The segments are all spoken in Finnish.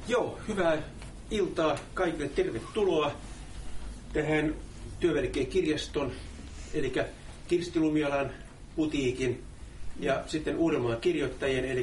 Joo, hyvää iltaa kaikille. Tervetuloa tähän Työvälikkeen kirjaston, eli Kirsti Lumialan putiikin ja sitten Uudenmaan kirjoittajien, eli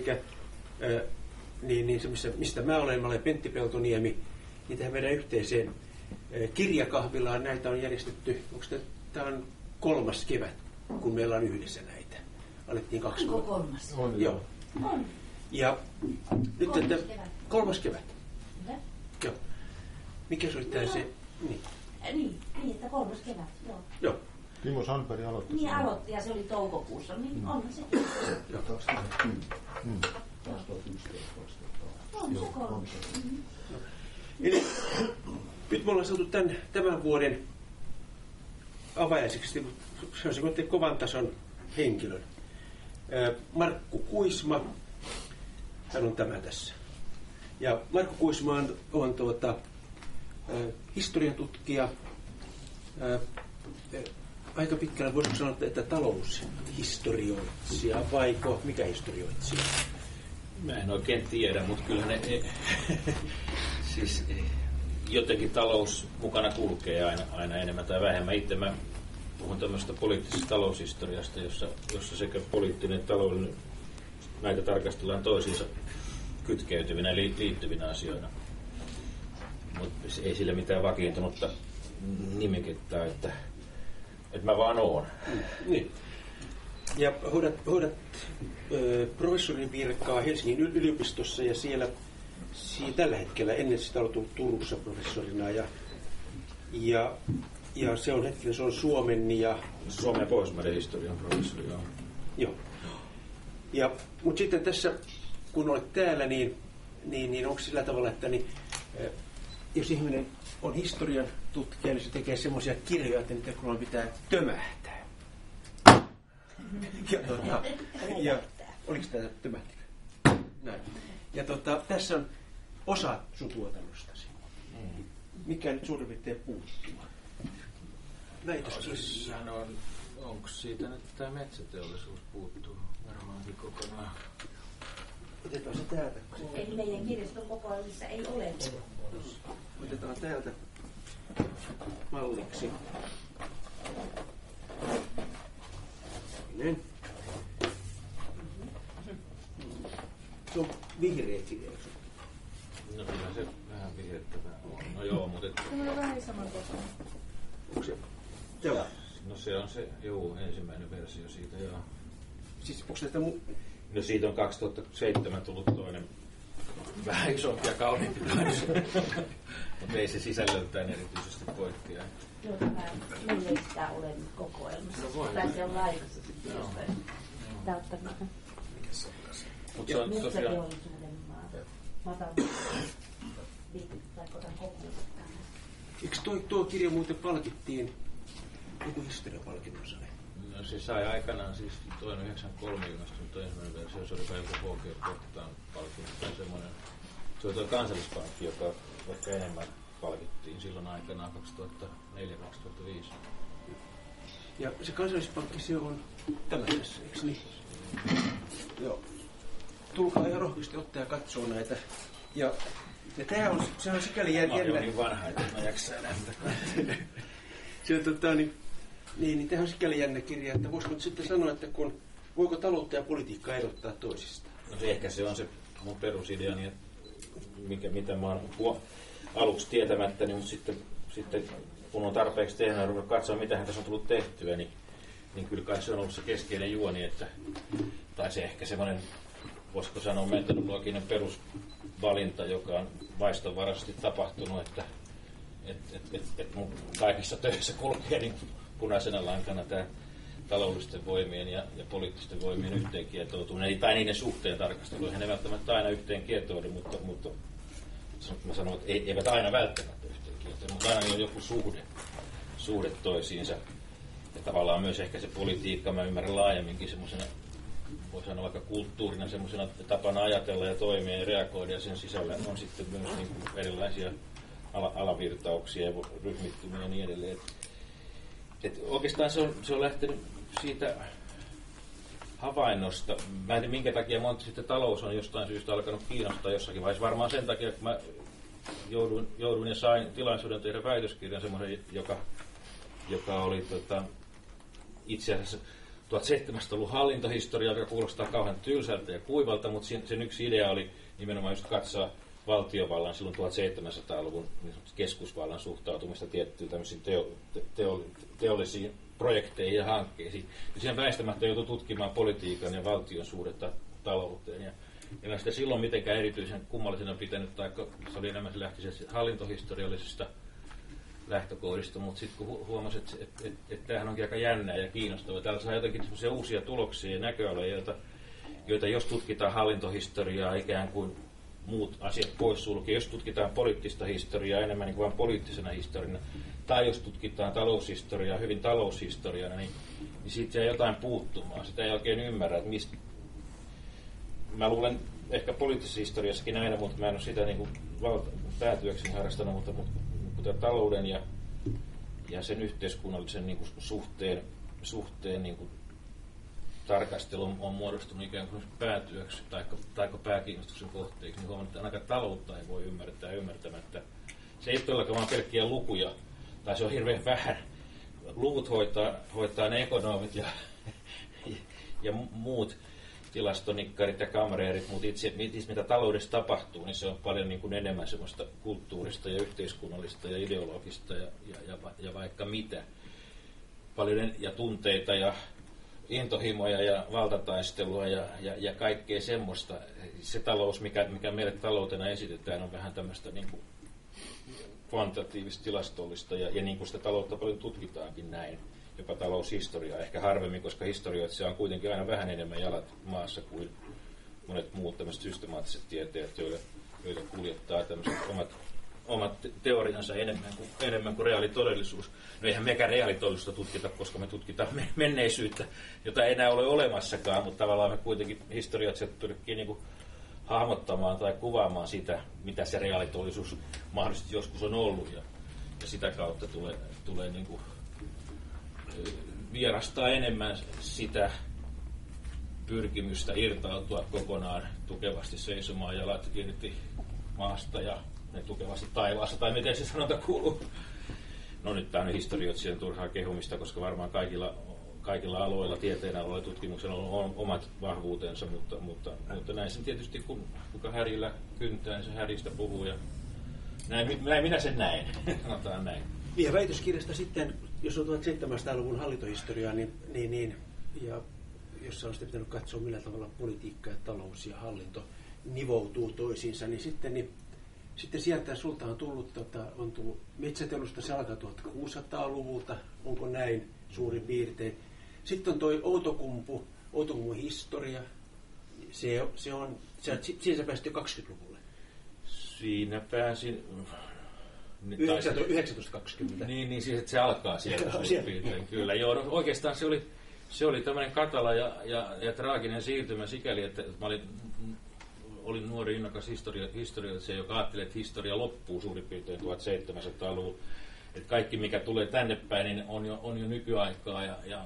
se, mistä mä olen Pentti Peltoniemi, niin tähän meidän yhteiseen kirjakahvilaan. Näitä on järjestetty, tämä on 3. kevät, kun meillä on yhdessä näitä. Alettiin 2 Onko 3? On. Joo. On. Ja nyt 3. kevät. Hyvä. Joo. Mikä se oli tämä se? Niin, että 3. kevät, joo. Joo. Timo Sandberg aloitti. Niin aloitti ja se oli toukokuussa, niin onhan sekin. Joo. 2011. On se 3. Eli nyt me ollaan saatu tämän vuoden avajaiseksi, se on se kovan tason henkilön. Markku Kuisma, hän on tämä tässä. Ja Markku Kuisma on historiatutkija, aika pitkällä voisiko sanoa, että taloushistorioitsija, vaiko mikä historioitsija? Mä en oikein tiedä, mutta kyllä ne siis jotenkin talous mukana kulkee aina enemmän tai vähemmän. Itse mä puhun tämmöistä poliittisesta taloushistoriasta, jossa sekä poliittinen että taloudellinen näitä tarkastellaan toisiinsa kytkeytyvinä ja liittyvinä asioina. Mutta ei sille mitään vakiintunutta nimikettä, että mä vaan oon. Niin. Ja hoidat professorin virkaa Helsingin yliopistossa ja siellä tällä hetkellä, ennen sitä on tullut Turussa professorina ja se on Suomen ja Pohjoismaiden historian professori. Joo. Mutta sitten tässä, kun olet täällä, niin onko sillä tavalla, että jos ihminen on historian tutkija, niin se tekee semmoisia kirjoja, että niitä kun pitää tömähtää. Ja oliko tämä tömähtikö? Näin. Ja tässä on osa sun tuotannostasi. Mikä nyt suurin piirtein puuttuu? Näitöskirjaa. Onko siitä nyt tämä metsäteollisuus puuttuu varmaankin kokonaan? Otetaan se täältä. Eli meidän kirjaston kokoelmissa ei ole. Otetaan täältä malliksi. Näin. Se on vihreä kirja. No kyllä se vähän vihertävää on. No joo, mutta Se on vähän samankokoinen. Onko se? Joo. No se on se, ensimmäinen versio siitä, joo. Siis onko tätä No siitä on 2007 tullut toinen vähän isompi ja kauniimpi kans. Mutta ei se sisällöltään erityisesti poikkea. Joo, meillä ei sitä ole nyt kokoelmassa. No voi. Tai se on lainassa sitten jostain täyttämättä. Mutta se on tosiaan... Metsäteollisuuden matalan tai kotan kokoelmassa. eikö tuo kirja muuten palkittiin joku historiapalkinnon sai? No se sai aikanaan siis toinen 93 ilmastunut ensimmäinen versio, se oli kai joku HG-kohtaan palkinto tai semmoinen. Se oli tuo Kansallispankki, joka ehkä enemmän palkittiin silloin aikanaan 2004-2005. Ja se Kansallispankki, se on tämä tässä, eikö niin? Joo. Tulkaa ihan rohkeasti ottaa ja katsoo näitä. Ja se on sikäli jännä. Mä oon niin vanha, että mä jaksaa nähdä. Se on niin tämähän on sikäli jännä kirja, että voisiko nyt sitten sanoa, että voiko taloutta ja politiikkaa erottaa toisistaan? No se on se mun perusideani, mitä mä oon aluksi tietämättä, mutta sitten kun on tarpeeksi tehnyt ja ruvennut katsoa, mitä tässä on tullut tehtyä, niin kyllä kai se on ollut se keskeinen juoni, tai se ehkä semmoinen, voisiko sanoa, metodologinen perusvalinta, joka on vaistonvaraisesti tapahtunut, että mun kaikissa töissä kulkee niin punaisena lankana tämä taloudellisten voimien ja poliittisten voimien yhteenkietoutuminen, tai niiden suhteen tarkastelu. Eihän ne välttämättä aina yhteenkietoudu, mutta mä sanon, että eivät aina välttämättä yhteenkietoudu, mutta aina on joku suhde toisiinsa. Ja tavallaan myös ehkä se politiikka, mä ymmärrän laajemminkin semmoisena, voi sanoa vaikka kulttuurina, semmoisena tapana ajatella ja toimia ja reagoida, ja sen sisällä on sitten myös niin kuin erilaisia alavirtauksia ja ryhmittymiä ja niin edelleen. Et oikeastaan se on lähtenyt siitä havainnosta. Mä en tiedä, minkä takia monta sitten talous on jostain syystä alkanut kiinnostaa jossakin vaiheessa. Varmaan sen takia, että mä jouduin ja sain tilaisuuden tehdä väitöskirjan semmoisen, joka oli itse asiassa 1700-luvun hallintohistoria, joka kuulostaa kauhean tylsältä ja kuivalta, mutta sen yksi idea oli nimenomaan just katsoa valtiovallan silloin 1700-luvun keskusvallan suhtautumista tiettyihin tämmöisiin teollisiin projekteihin ja hankkeisiin. Ja siinä väistämättä joutui tutkimaan politiikan ja valtion suhdetta talouteen. Ja en sitä silloin mitenkään erityisen kummallisena pitänyt, tai se oli enemmän se lähti hallintohistoriallisesta lähtökohdista, mutta sitten kun huomasin, että tämähän onkin aika jännää ja kiinnostavaa. Täällä saa jotenkin sellaisia uusia tuloksia ja näköaloja, joita jos tutkitaan hallintohistoriaa ikään kuin muut asiat poissulkee, jos tutkitaan poliittista historiaa enemmän niin kuin vain poliittisena historiana, tai jos tutkitaan taloushistoriaa hyvin taloushistoriana, niin siitä jää jotain puuttumaan. Sitä ei oikein ymmärrä, että mistä. Mä luulen ehkä poliittisessa historiassakin aina, mutta mä en ole sitä niin kuin päätyökseni harrastanut, mutta talouden ja sen yhteiskunnallisen niin kuin suhteen niin kuin tarkastelu on muodostunut ikään kuin päätyöksi tai pääkiinnostuksen kohteeksi, niin huomannut, että ainakaan taloutta ei voi ymmärtää ymmärtämättä. Se ei todellakaan vaan pelkkiä lukuja, tai se on hirveän vähän. Luvut hoitaa ne ekonomit ja muut tilastonikkarit ja kamreerit, mutta itse mitä taloudessa tapahtuu, niin se on paljon niin kuin enemmän semmoista kulttuurista ja yhteiskunnallista ja ideologista ja vaikka mitä. Paljon ja tunteita ja intohimoja ja valtataistelua ja kaikkea semmoista. Se talous, mikä meille taloutena esitetään, on vähän tämmöistä niin kuin kvantitatiivista tilastollista ja niin kuin sitä taloutta paljon tutkitaankin näin. Jopa taloushistoriaa ehkä harvemmin, koska historioitsija on kuitenkin aina vähän enemmän jalat maassa kuin monet muut tämmöiset systemaattiset tieteet, joita kuljettaa tämmöiset omat teoriansa enemmän kuin reaalitodellisuus. No eihän mekään reaalitodellisuutta tutkita, koska me tutkitaan menneisyyttä, jota ei enää ole olemassakaan, mutta tavallaan me kuitenkin historioitsijat pyrkii niin kuin hahmottamaan tai kuvaamaan sitä, mitä se reaalitodellisuus mahdollisesti joskus on ollut, ja sitä kautta tulee niin kuin vierastaa enemmän sitä pyrkimystä irtautua kokonaan tukevasti seisomaan jalat irti maasta ja ne tukevasti taivaassa, tai miten se sanonta kuuluu. No nyt tämä on historioitsijan turhaa kehumista, koska varmaan kaikilla aloilla, tieteen aloilla tutkimuksella on omat vahvuutensa, mutta näin sen tietysti, kuka härillä kyntää, niin se häristä puhuu, ja näin minä sen näen, sanotaan näin. Ja väitöskirjasta sitten, jos on 1700-luvun hallintohistoriaa, niin ja jossa on sitten pitänyt katsoa, millä tavalla politiikka ja talous ja hallinto nivoutuu toisiinsa, niin sitten sieltä sulta on tullut metsäteollisuutta, se alkaa 1600-luvulta, onko näin suurin piirtein. Sitten on toi Outokummun historia, siinä sä pääsit jo 20-luvulle. Siinä pääsin. 1920. Niin siis että se alkaa sieltä suurin piirtein, kyllä. Joo, no, oikeastaan se oli tämmöinen katala ja traaginen siirtymä sikäli, että mä olin nuori innokas historioitsija, joka ajatteli, että historia loppuu suurin piirtein 1700-luvulla. Että kaikki, mikä tulee tänne päin, niin on jo nykyaikaa.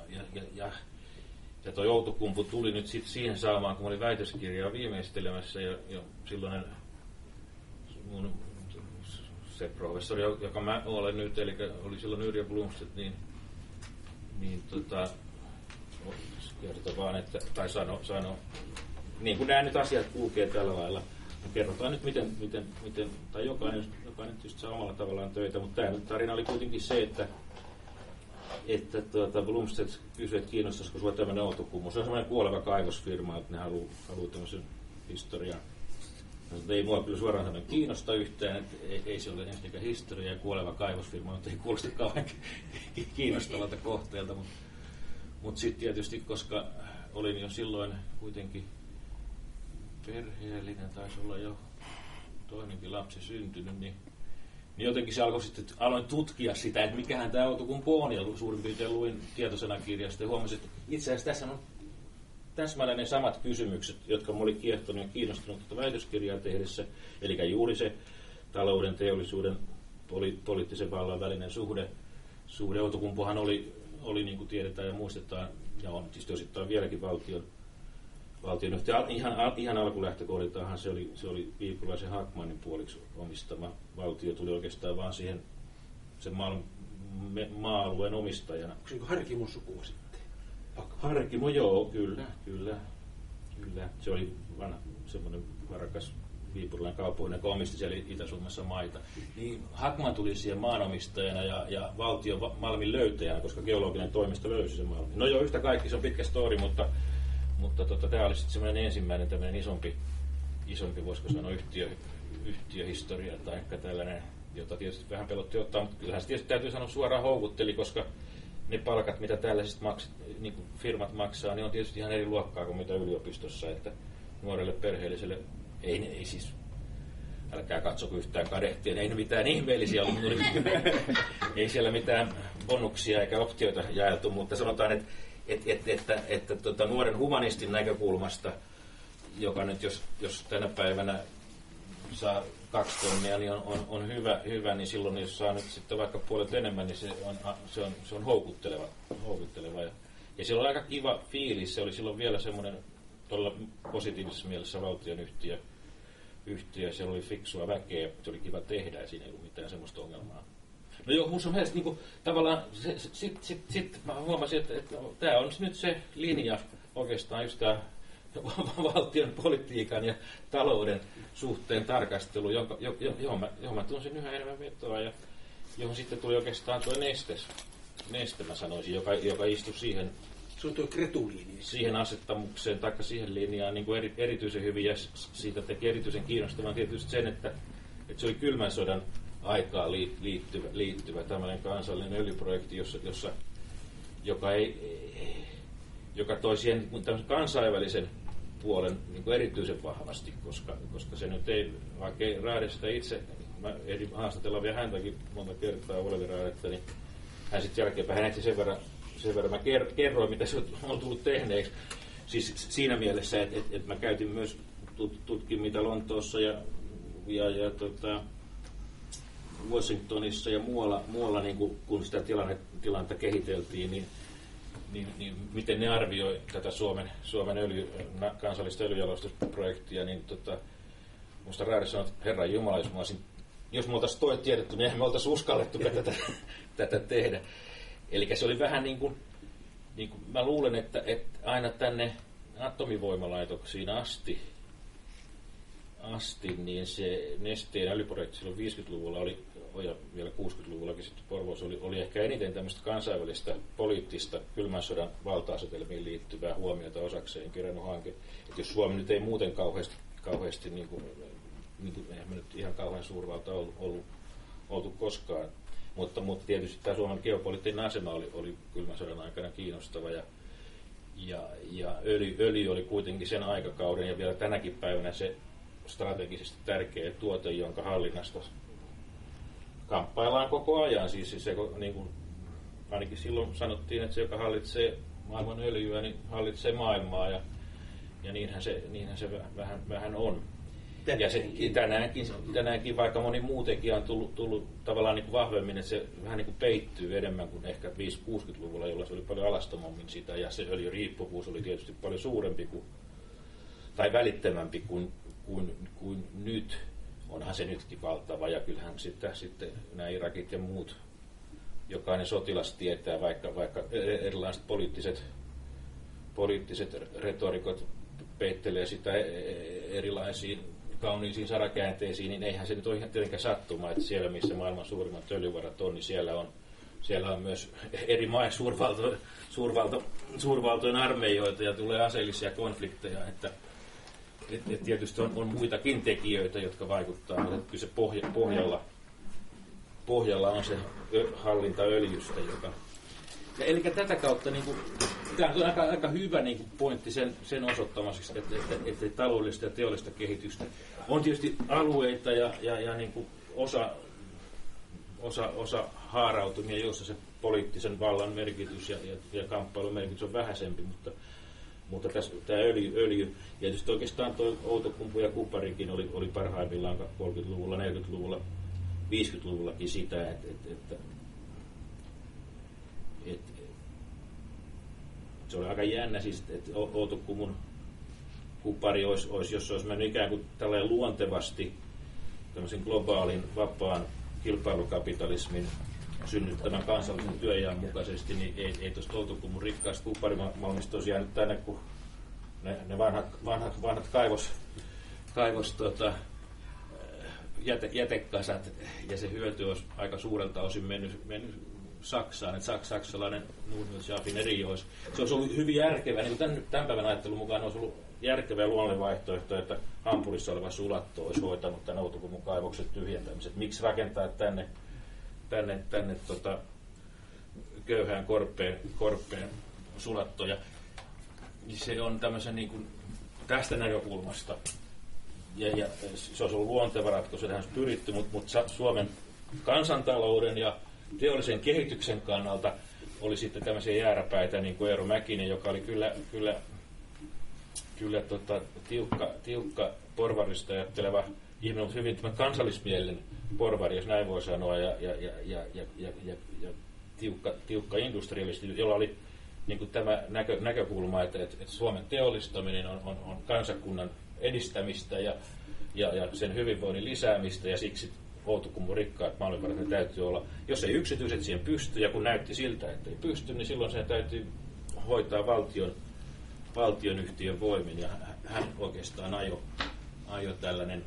Ja tuo Outokumpu tuli nyt siihen saamaan, kun mä olin väitöskirjaa viimeistelemässä. Ja silloinen se professori, joka mä olen nyt, eli oli silloin Yrjö Blomstedt, niin kertoi vaan, että, tai sano, niin kuin nämä nyt asiat kulkee tällä lailla, niin kerrotaan nyt miten tai jokainen just saa omalla tavallaan töitä, mutta tämä tarina oli kuitenkin se, että Blomstedt kysyi, että kiinnostaisiko sinua tämmöinen Outokummu. Se on semmoinen kuoleva kaivosfirma, että ne haluaa tämmöisen historian. Ei mua kyllä suoraan sanoen kiinnosta yhtään, että ei se ole ensinnäkään historia ja kuoleva kaivosfirma, mutta ei kuulosta kauhean kiinnostavalta kohteelta. Mutta sitten tietysti, koska olin jo silloin kuitenkin perheellinen, taisi olla jo toinenkin lapsi syntynyt, niin jotenkin se alkoi sitten, aloin tutkia sitä, että mikähän tämä Outokumpu on, ja suurin piirtein luin tietosanakirjasta ja huomasin, että itse asiassa tässä on täsmälleen ne samat kysymykset, jotka minua oli kiehtonut ja kiinnostunut väitöskirjaa tehdessä, eli juuri se talouden, teollisuuden, poliittisen vallan välinen suhde. Outokumpuhan oli niin kuin tiedetään ja muistetaan, ja on tietysti osittain vieläkin valtion valtionyhtiö. Ihan alkulähtökohdiltahan se oli viipurilaisen Hackmanin puoliksi omistama. Valtio tuli oikeastaan vaan siihen sen maa-alueen omistajana. Onko se niin Harkimon sukua sitten? Harkimo, joo, kyllä. Se oli vanha semmoinen varakas viipurilainen kaupungin, joka omisti siellä Itä-Suomessa maita. Niin Hackman tuli siihen maanomistajana ja valtio malmin löytäjänä, koska geologinen toimisto löysi sen malmin. No joo, yhtä kaikki, se on pitkä story, mutta tämä oli sitten semmoinen ensimmäinen tämmöinen isompi voisiko sanoa yhtiöhistoria tai ehkä tällainen, jota tietysti vähän pelotti ottaa, mutta kyllähän se tietysti täytyy sanoa suoraan houkutteli, koska ne palkat, mitä tällaiset niin firmat maksaa, niin on tietysti ihan eri luokkaa kuin mitä yliopistossa, että nuorelle perheelliselle ei siis, älkää katsoko yhtään kadehtia, ei ne mitään ihmeellisiä ollut, ei siellä mitään bonuksia eikä optioita jaeltu, mutta sanotaan, että nuoren humanistin näkökulmasta, joka nyt jos tänä päivänä saa 2 tonnia, niin on hyvä, niin silloin jos saa nyt sitten vaikka puolet enemmän, niin se on houkutteleva. Ja sillä on aika kiva fiilis, se oli silloin vielä semmoinen tuolla positiivisessa mielessä valtionyhtiö, siellä oli fiksua väkeä, se oli kiva tehdä ja siinä ei ollut mitään semmoista ongelmaa. No joo, minusta on mielestä niin tavallaan, sitten mä huomasin, että tämä on nyt se linja oikeastaan just tämä valtion politiikan ja talouden suhteen tarkastelu, johon mä tunsin yhä enemmän vetoa ja johon sitten tuli oikeastaan tuo neste mä sanoisin, joka istui siihen. Se on tuo kretuliini. Siihen asettamukseen tai siihen linjaan niin kuin erityisen hyvin ja siitä teki erityisen kiinnostavan tietysti sen, että se oli kylmän sodan aikaan liittyvä tämmöinen kansallinen öljyprojekti, joka toi siihen kansainvälisen puolen niin kuin erityisen vahvasti, koska se nyt ei, vaikka Raade sitä itse, mä ehdin haastatella vielä häntäkin monta kertaa Olevi Raadetta, niin hän sitten jälkeenpäin häneksi sen verran mä kerroin, mitä se on tullut tehneeksi. Siis siinä mielessä, että mä käytin myös tutkin mitä Lontoossa ja Washingtonissa ja muualla niin kun sitä tilannetta kehiteltiin, niin miten ne arvioi tätä Suomen kansallista öljyjalostusprojektia, niin musta Raade sanoi, että Herran Jumala, jos me oltaisiin toi tiedetty, niin eihän me oltaisiin uskallettu tätä tehdä. Eli se oli vähän niin kuin mä luulen, että aina tänne atomivoimalaitoksiin asti niin se Nesteen öljyprojekti silloin 50-luvulla ja vielä 60-luvullakin sitten Porvoossa oli ehkä eniten tämmöistä kansainvälistä poliittista kylmän sodan valta-asetelmiin liittyvää huomiota osakseen kerännyt hanke. Että jos Suomi nyt ei muuten kauheasti niin kuin eihän me nyt ihan kauhean suurvalta oltu koskaan. Mutta tietysti tämä Suomen geopoliittinen asema oli kylmän sodan aikana kiinnostava ja öljy oli kuitenkin sen aikakauden ja vielä tänäkin päivänä se strategisesti tärkeä tuote, jonka hallinnasta kamppaillaan koko ajan. Siis se, niin kuin ainakin silloin sanottiin, että se, joka hallitsee maailman öljyä, niin hallitsee maailmaa ja niinhän se vähän on. Ja se, tänäänkin vaikka moni muu tekijä on tullut tavallaan niin kuin vahvemmin, että se vähän niin kuin peittyy enemmän kuin ehkä 50-60-luvulla, jolloin se oli paljon alastomammin sitä, ja se öljyriippuvuus oli tietysti paljon suurempi tai välittömämpi kuin nyt. Onhan se nytkin valtava, ja kyllähän sitten nämä Irakit ja muut, jokainen sotilas tietää, vaikka erilaiset poliittiset retorikot peittelee sitä erilaisiin kauniisiin sarakäänteisiin, niin eihän se nyt ole ihan tietenkään sattuma, että siellä missä maailman suurimmat öljyvarat on, niin siellä on myös eri maiden suurvaltojen armeijoita ja tulee aseellisia konflikteja, että tietysti on muitakin tekijöitä, jotka vaikuttaa, mutta kyllä se pohjalla on se hallinta öljystä, joka... Ja eli tätä kautta niin kuin, tämä on aika hyvä niin kuin pointti sen osoittamiseksi, että taloudellista ja teollista kehitystä on tietysti alueita ja niin kuin osa haarautumia, joissa se poliittisen vallan merkitys ja kamppailun merkitys on vähäisempi, mutta tämä öljy ja tietysti oikeastaan tuo Outokumpu ja Kuparikin oli parhaimmillaan 30-luvulla, 40-luvulla, 50-luvullakin sitä, että se oli aika jännä siis, että Outokumun kupari olisi, jos se olisi mennyt ikään kuin tällainen luontevasti tämmöisen globaalin, vapaan kilpailukapitalismin synnyttämän kansallisen työjään mukaisesti, niin ei tuosta Outokummun rikkaasta kuparimalmista olisi jäänyt tänne, kun ne vanhat kaivos jätekasat ja se hyöty olisi aika suurelta osin mennyt Saksaan, että saksalainen Nordwest-Raffineri olisi. Se olisi ollut hyvin järkevää, niin kuin tämän päivän ajattelun mukaan olisi ollut järkevä luonnollinen vaihtoehto, että Hampurissa oleva sulatto olisi hoitanut tämän Outokummun kaivokset tyhjentämiset. Miksi rakentaa tänne köyhään korpeen sulattoja? Se on tämmöisen niin kuin tästä näkökulmasta. Ja se olisi ollut luonteva ratkaisu, tähän olisi pyritty, mutta Suomen kansantalouden ja teollisen kehityksen kannalta oli sitten tämmöisiä jääräpäitä, niin kuin Eero Mäkinen, joka oli kyllä tiukka porvarista ajatteleva ihminen, mutta hyvin kansallismielinen porvari, jos näin voi sanoa, ja tiukka industrialisti, jolla oli niin kuin tämä näkökulma, että Suomen teollistaminen on kansakunnan edistämistä ja sen hyvinvoinnin lisäämistä, ja siksi Outokummun rikkaat malmivarat ne täytyy olla. Jos ei yksityiset siihen pysty, ja kun näytti siltä, että ei pysty, niin silloin se täytyy hoitaa valtionyhtiön voimin, ja hän oikeastaan ajoi tällainen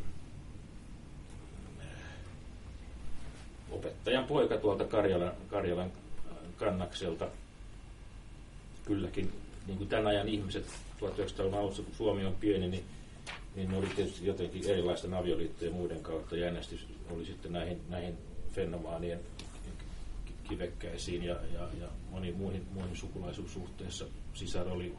opettajan poika tuolta Karjalan kannakselta. Kylläkin, niin kuin tämän ajan ihmiset 1900-luvun alussa, kun Suomi on pieni, niin ne oli tietysti jotenkin erilaisten avioliittojen muiden kautta, ja äänestys oli sitten näihin fenomaanien kivekkäisiin ja moniin muihin sukulaisuussuhteissa. Sisar oli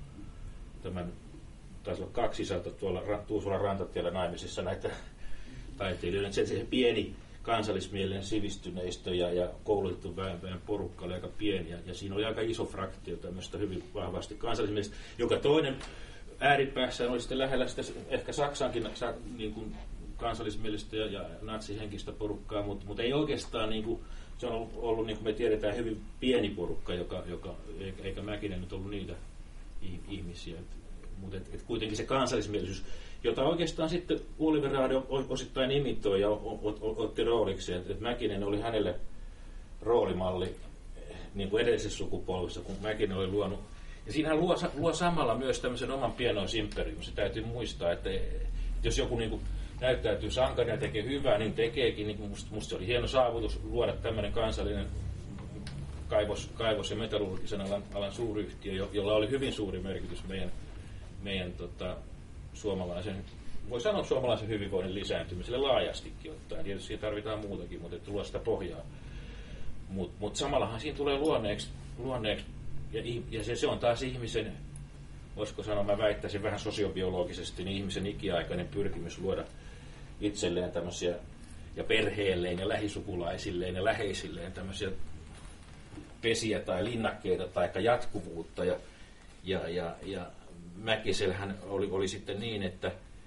taisi olla 2 sisältä tuolla Tuusulan rantatiellä naimisissa näitä taiteilijoiden. Se pieni kansallismielinen sivistyneistö ja koulutettu väen porukka oli aika pieni, ja siinä oli aika iso fraktio tämmöistä hyvin vahvasti kansallismielistä, joka toinen ääripäässä oli sitten lähellä sitä ehkä Saksankin niin kuin kansallismielistä ja natsihenkistä porukkaa, mutta ei oikeastaan, niin kuin, se on ollut niin kuin me tiedetään, hyvin pieni porukka, eikä Mäkinen nyt ollut niitä ihmisiä. Mutta kuitenkin se kansallismielisyys, jota oikeastaan sitten Oliver Radio osittain imitoi ja otti rooliksi, että Mäkinen oli hänelle roolimalli niin kuin edellisessä sukupolvessa, kun Mäkinen oli luonut. Ja siinä hän luo samalla myös tämmöisen oman pienoisimperiumin. Se täytyy muistaa, että jos joku niin kuin näyttäytyy sankarina ja tekee hyvää, niin tekeekin. Niin musta se oli hieno saavutus luoda tämmöinen kansallinen kaivos- ja metallurgisen alan suuryhtiö, jolla oli hyvin suuri merkitys meidän suomalaisen, voi sanoa suomalaisen hyvinvoinnin lisääntymiselle laajastikin ottaen. Tietysti siihen tarvitaan muutakin, mutta että luo sitä pohjaa. Mutta samallahan siinä tulee luonneeksi ja se on taas ihmisen, voisiko sanoa, mä väittäisin vähän sosiobiologisesti, niin ihmisen ikiaikainen pyrkimys luoda itselleen tämmöisiä, ja perheelleen ja lähisukulaisilleen ja läheisilleen tämmöisiä pesiä tai linnakkeita tai jatkuvuutta. Ja Mäkisellähän oli sitten niin, että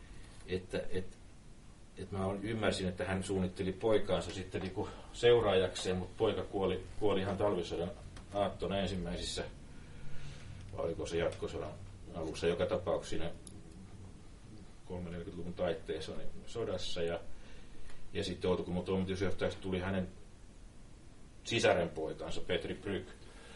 mä ymmärsin, että hän suunnitteli poikaansa sitten niin seuraajakseen, mutta poika kuoli ihan talvisodan aattona ensimmäisissä, vai oliko se jatkosodan alussa, joka tapauksessa 30-40-luvun taitteessa niin sodassa, ja sitten Outokummun toimitusjohtajaksi tuli hänen sisarenpoikansa Petri Bryk.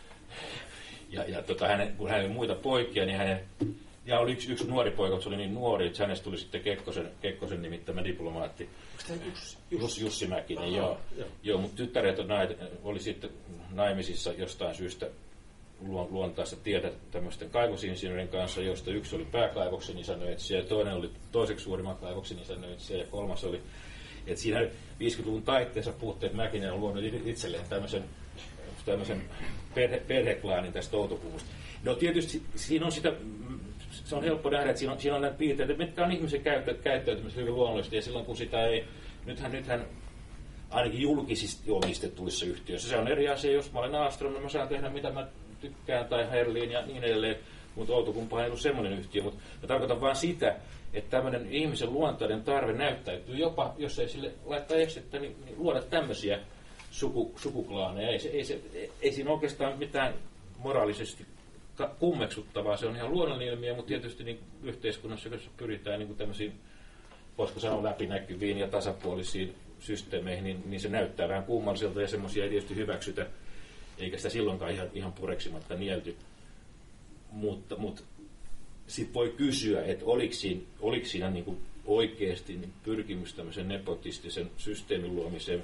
Kun hänellä oli muita poikia, niin ja oli yksi nuori poika, mutta se oli niin nuori, että hänestä tuli sitten Kekkosen nimittämä diplomaatti. Jussi Mäkinen, joo, mutta tyttäret oli sitten naimisissa jostain syystä luontaista tietä tämmöisten kaivosinsinöörin kanssa, josta yksi oli pääkaivoksen isännöitsijä, ja toinen oli toiseksi suurimman kaivoksen isännöitsijä, ja kolmas oli, että siinä 50-luvun taitteessa puhuttiin, että Mäkinen on luonut itselleen tämmöisen perheklaanin tästä Outokummusta. No tietysti siinä on sitä, se on helppo nähdä, että siinä on näitä piirteitä, mitkä on ihmisen käyttäytymistä hyvin luonnollisesti, ja silloin kun sitä ei, nythän ainakin julkisesti omistetuissa yhtiöissä, se on eri asia, jos mä olen Aastrom, mä saan tehdä mitä mä tykkään, tai Herliin ja niin edelleen, mutta Outokumpuhan ei ollut semmoinen yhtiö, mutta mä tarkoitan vain sitä, että tämmöinen ihmisen luontainen tarve näyttäytyy jopa, jos ei sille laittaa estettä, niin luoda tämmöisiä sukuklaaneja. Ei siinä oikeastaan mitään moraalisesti kummeksuttavaa, se on ihan luonnollinen ilmiö, mutta tietysti niin yhteiskunnassa, jossa pyritään niin tämmöisiin, voisiko sanoa läpinäkyviin ja tasapuolisiin systeemeihin, niin se näyttää vähän kummalliselta ja semmoisia ei tietysti hyväksytä, eikä sitä silloinkaan ihan pureksimatta nielty. Mutta sitten voi kysyä, että oliko siinä niin kuin oikeasti niin pyrkimys tämmöisen nepotistisen systeemin luomiseen.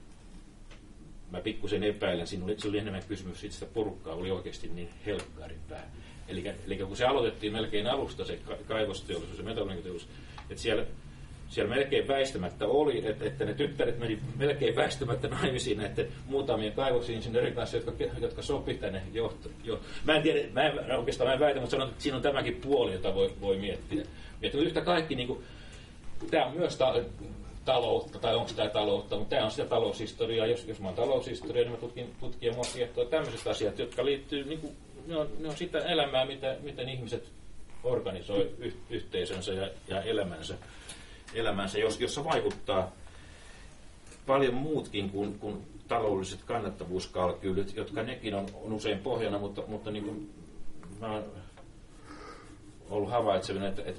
Mä pikkusen epäilen, siinä oli enemmän kysymys siitä, että porukkaa oli oikeasti niin helkkarinpää. Eli kun se aloitettiin melkein alusta, se kaivosteollisuus ja metallurgiteollisuus, että siellä melkein väistämättä oli, että ne tyttäret meni melkein väistämättä naimisiin näiden muutamien kaivosinsinöörin kanssa, jotka sopi tänne johtoon. Mä en tiedä, mä en väitä, mutta sanon, että siinä on tämäkin puoli, jota voi miettiä. Yhtä kaikki, niin kuin, tämä on myös taloutta, tai onko tämä taloutta, mutta tämä on sitä taloushistoriaa. Jos mä oon taloushistoria, niin mä tutkin ja mua kiehtoo tämmöiset asiat, jotka liittyy, niin kuin, ne on sitä elämää, miten ihmiset organisoi yhteisönsä ja elämänsä, jossa vaikuttaa paljon muutkin kuin taloudelliset kannattavuuskalkyylit, jotka nekin on usein pohjana, mutta niin kuin mä oon ollut havaitsevina, että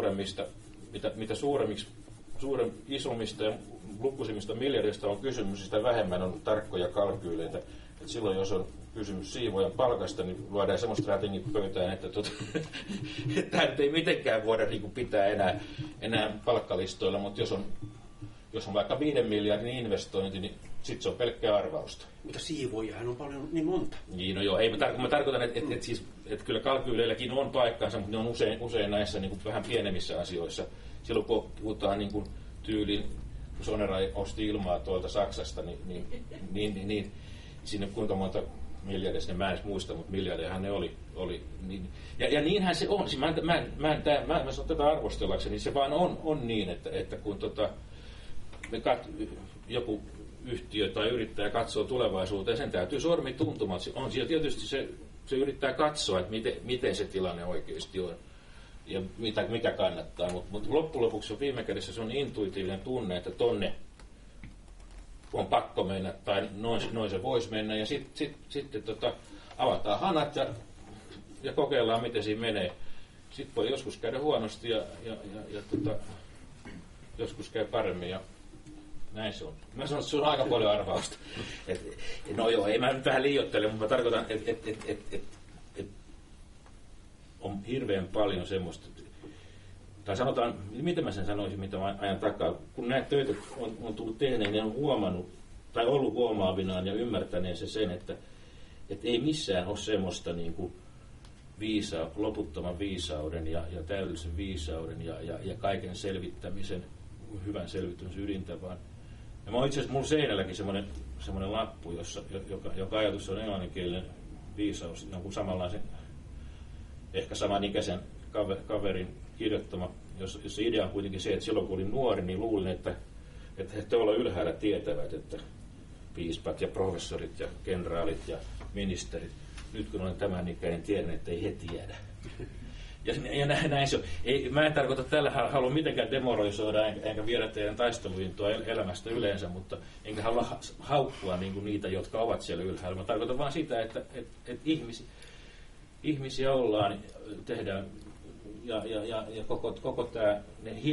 mitä isommista ja lukuisimmista miljardista on kysymys, sitä vähemmän on tarkkoja kalkyyleitä. Et silloin, jos on kysymys siivojan palkasta, niin luodaan semmoista strategit pöytään, että tämä nyt ei mitenkään voida pitää enää palkkalistoilla, mutta jos on vaikka 5 miljardin investointi, niin sitten se on pelkkää arvausta. Mutta siivojahan on paljon niin monta. Niin, no joo, mä tarkoitan, että kyllä kalkyyleilläkin on paikkaansa, mutta ne on usein näissä niin kuin vähän pienemmissä asioissa. Silloin kun puhutaan niin kuin tyyliin, kun Sonera osti ilmaa tuolta Saksasta, niin sinne kuinka monta miljardia, mä en edes muista, mutta miljardiahan ne oli. Ja niinhän se on. Mä sanon tätä arvostellakseni, niin se vaan on niin, että kun joku yhtiö tai yrittäjä katsoo tulevaisuuteen, sen täytyy sormi tuntumaan. On siellä tietysti se yrittää katsoa, että miten se tilanne oikeasti on ja mikä kannattaa, mutta loppujen lopuksi viime kädessä se on intuitiivinen tunne, että tonne on pakko mennä tai noin se voisi mennä ja sitten avataan hanat ja kokeillaan, miten siinä menee. Sitten voi joskus käydä huonosti ja joskus käy paremmin ja näin se on. Mä sanon, että se on aika paljon arvausta. No joo, ei mä nyt vähän liioittele, mutta mä tarkoitan, että on hirveän paljon semmoista, tai sanotaan, miten mä sen sanoisin, mitä mä ajan takaa, kun näitä töitä on tullut tehneen, niin on huomannut, tai ollut huomaavinaan ja ymmärtäneen sen, että ei missään ole semmoista niin kuin loputtoman viisauden ja täydellisen viisauden ja kaiken selvittämisen, hyvän selvityksen ydintä, vaan. Ja mä oon itse asiassa, mulla seinälläkin semmoinen lappu, joka ajatus on englanninkielinen viisaus, jonkun samanlaisen, ehkä samanikäisen kaverin kirjoittama, jossa idea on kuitenkin se, että silloin kun olin nuori, niin luulin, että he tuolla ylhäällä tietävät, että piispat ja professorit ja kenraalit ja ministerit, nyt kun olen tämän ikäinen, tiedän, että ei he tiedä. Ja näin se on. Mä en tarkoita tällä halua mitenkään demoralisoida, enkä viedä teidän taisteluintoa elämästä yleensä, mutta enkä halua haukkua niin niitä, jotka ovat siellä ylhäällä. Mä tarkoitan vaan sitä, että ihmisiä ollaan, tehdään ja koko tämä,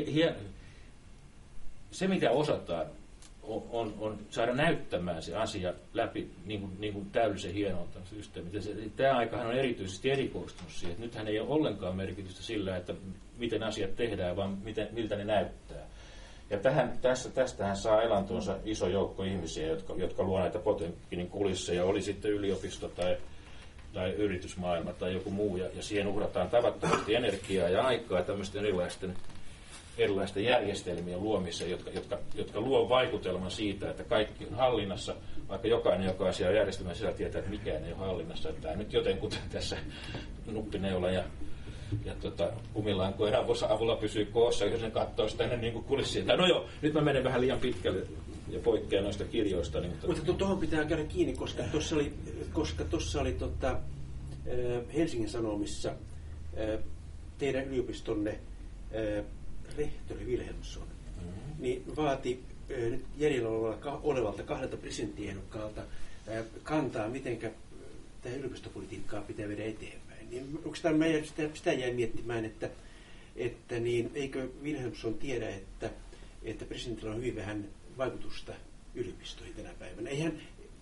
se mitä osataan, on saada näyttämään se asia läpi niin kuin täydellisen hienolta systeemitä. Tämä aikahan on erityisesti erikoistunut siihen, että nythän ei ole ollenkaan merkitystä sillä, että miten asiat tehdään, vaan miltä ne näyttää. Ja tästähän saa elantonsa iso joukko ihmisiä, jotka luo näitä Potemkinin kulisseja, oli sitten yliopisto tai yritysmaailma tai joku muu, ja siihen uhrataan tavattomasti energiaa ja aikaa tämmöisten erilaisten järjestelmien luomiseen, jotka luo vaikutelman siitä, että kaikki on hallinnassa, vaikka jokainen, joka asia on järjestelmän sisällä, tietää, että mikään ei ole hallinnassa. Tämä nyt jotenkuten tässä nuppineula ja kumillaan koiran avulla pysyy koossa, jos ne katsoo sitä ennen niin kulissiin. No joo, nyt mä menen vähän liian pitkälle ja poikkean noista kirjoista. Mutta tuohon pitää käydä kiinni, koska tuossa oli Helsingin Sanomissa teidän yliopistonne rehtori Wilhelmsson niin vaati nyt jäljellä olevalta 2 presidenttiehdokaalta kantaa, miten tähän yliopistopolitiikkaa pitää viedä eteenpäin. niin onko tämä meidän sitä jäi miettimään, että niin, eikö Wilhelmsson tiedä, että presidentillä on hyvin vähän vaikutusta yliopistoihin tänä päivänä. Eihän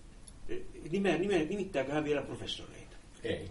nimittääkö hän vielä professoreita? Ei.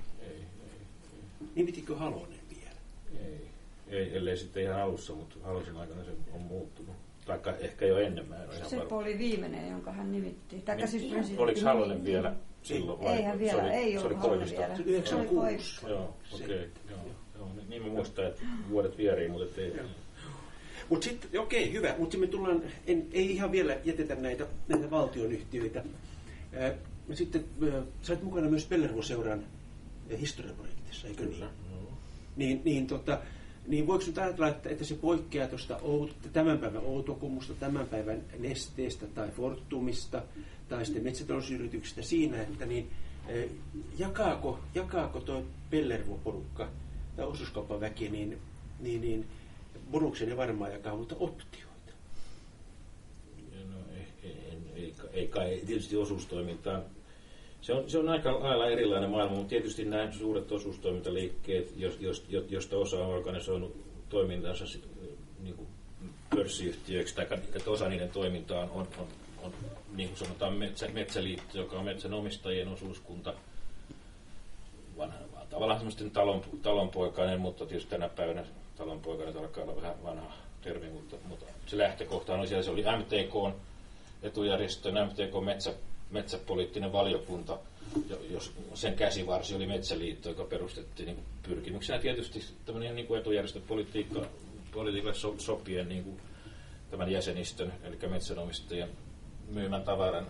Nimitikö Halonen vielä? Ei, ellei sitten ihan alussa, mutta Halosen aikana se on muuttunut. Taikka ehkä jo ennen, mä en ole ihan Seppo oli viimeinen, jonka hän nimitti. Oliko Halonen vielä silloin? Ei hän vielä, ei ollut Halonen vielä. 96. Joo, okei. Niin mä muistan, että vuodet vierii, mutta ei. Mutta sitten, okei, hyvä. Mutta me tullaan, ei ihan vielä jätetä näitä valtionyhtiöitä. Sitten sä olet mukana myös Pellervo-seuran historiaprojektissa, eikö niin? Niin voiko nyt ajatella, että se poikkeaa tuosta tämän päivän Outokummusta, tämän päivän Nesteestä tai Fortumista tai sitten metsätalousyrityksistä siinä, että niin, jakaako tuo Pellervo-porukka tai osuuskaupan väki niin bonuksen ja varmaan jakaa, mutta optioita? No, ei kai tietysti osuustoimintaa. Se on aika lailla erilainen maailma, mutta tietysti nämä suuret osuustoimintaliikkeet, josta osa on organisoinut toimintansa niin kuin pörssiyhtiöiksi, tai että osa niiden toimintaa on niin kuin sanotaan Metsäliitto, joka on metsänomistajien osuuskunta, tavallaan semmoisten talonpoikainen, mutta tietysti tänä päivänä talonpoikainen alkaa olla vähän vanha termi, mutta se lähtökohta oli siellä, se oli MTK:n etujärjestön, MTK metsäpoliittinen valiokunta, jos sen käsivarsi oli Metsäliitto, joka perustettiin niin pyrkimyksenä tietysti tämmöinen niin etujärjestöpolitiikalle sopien niin kuin tämän jäsenistön, eli metsänomistajien myymän tavaran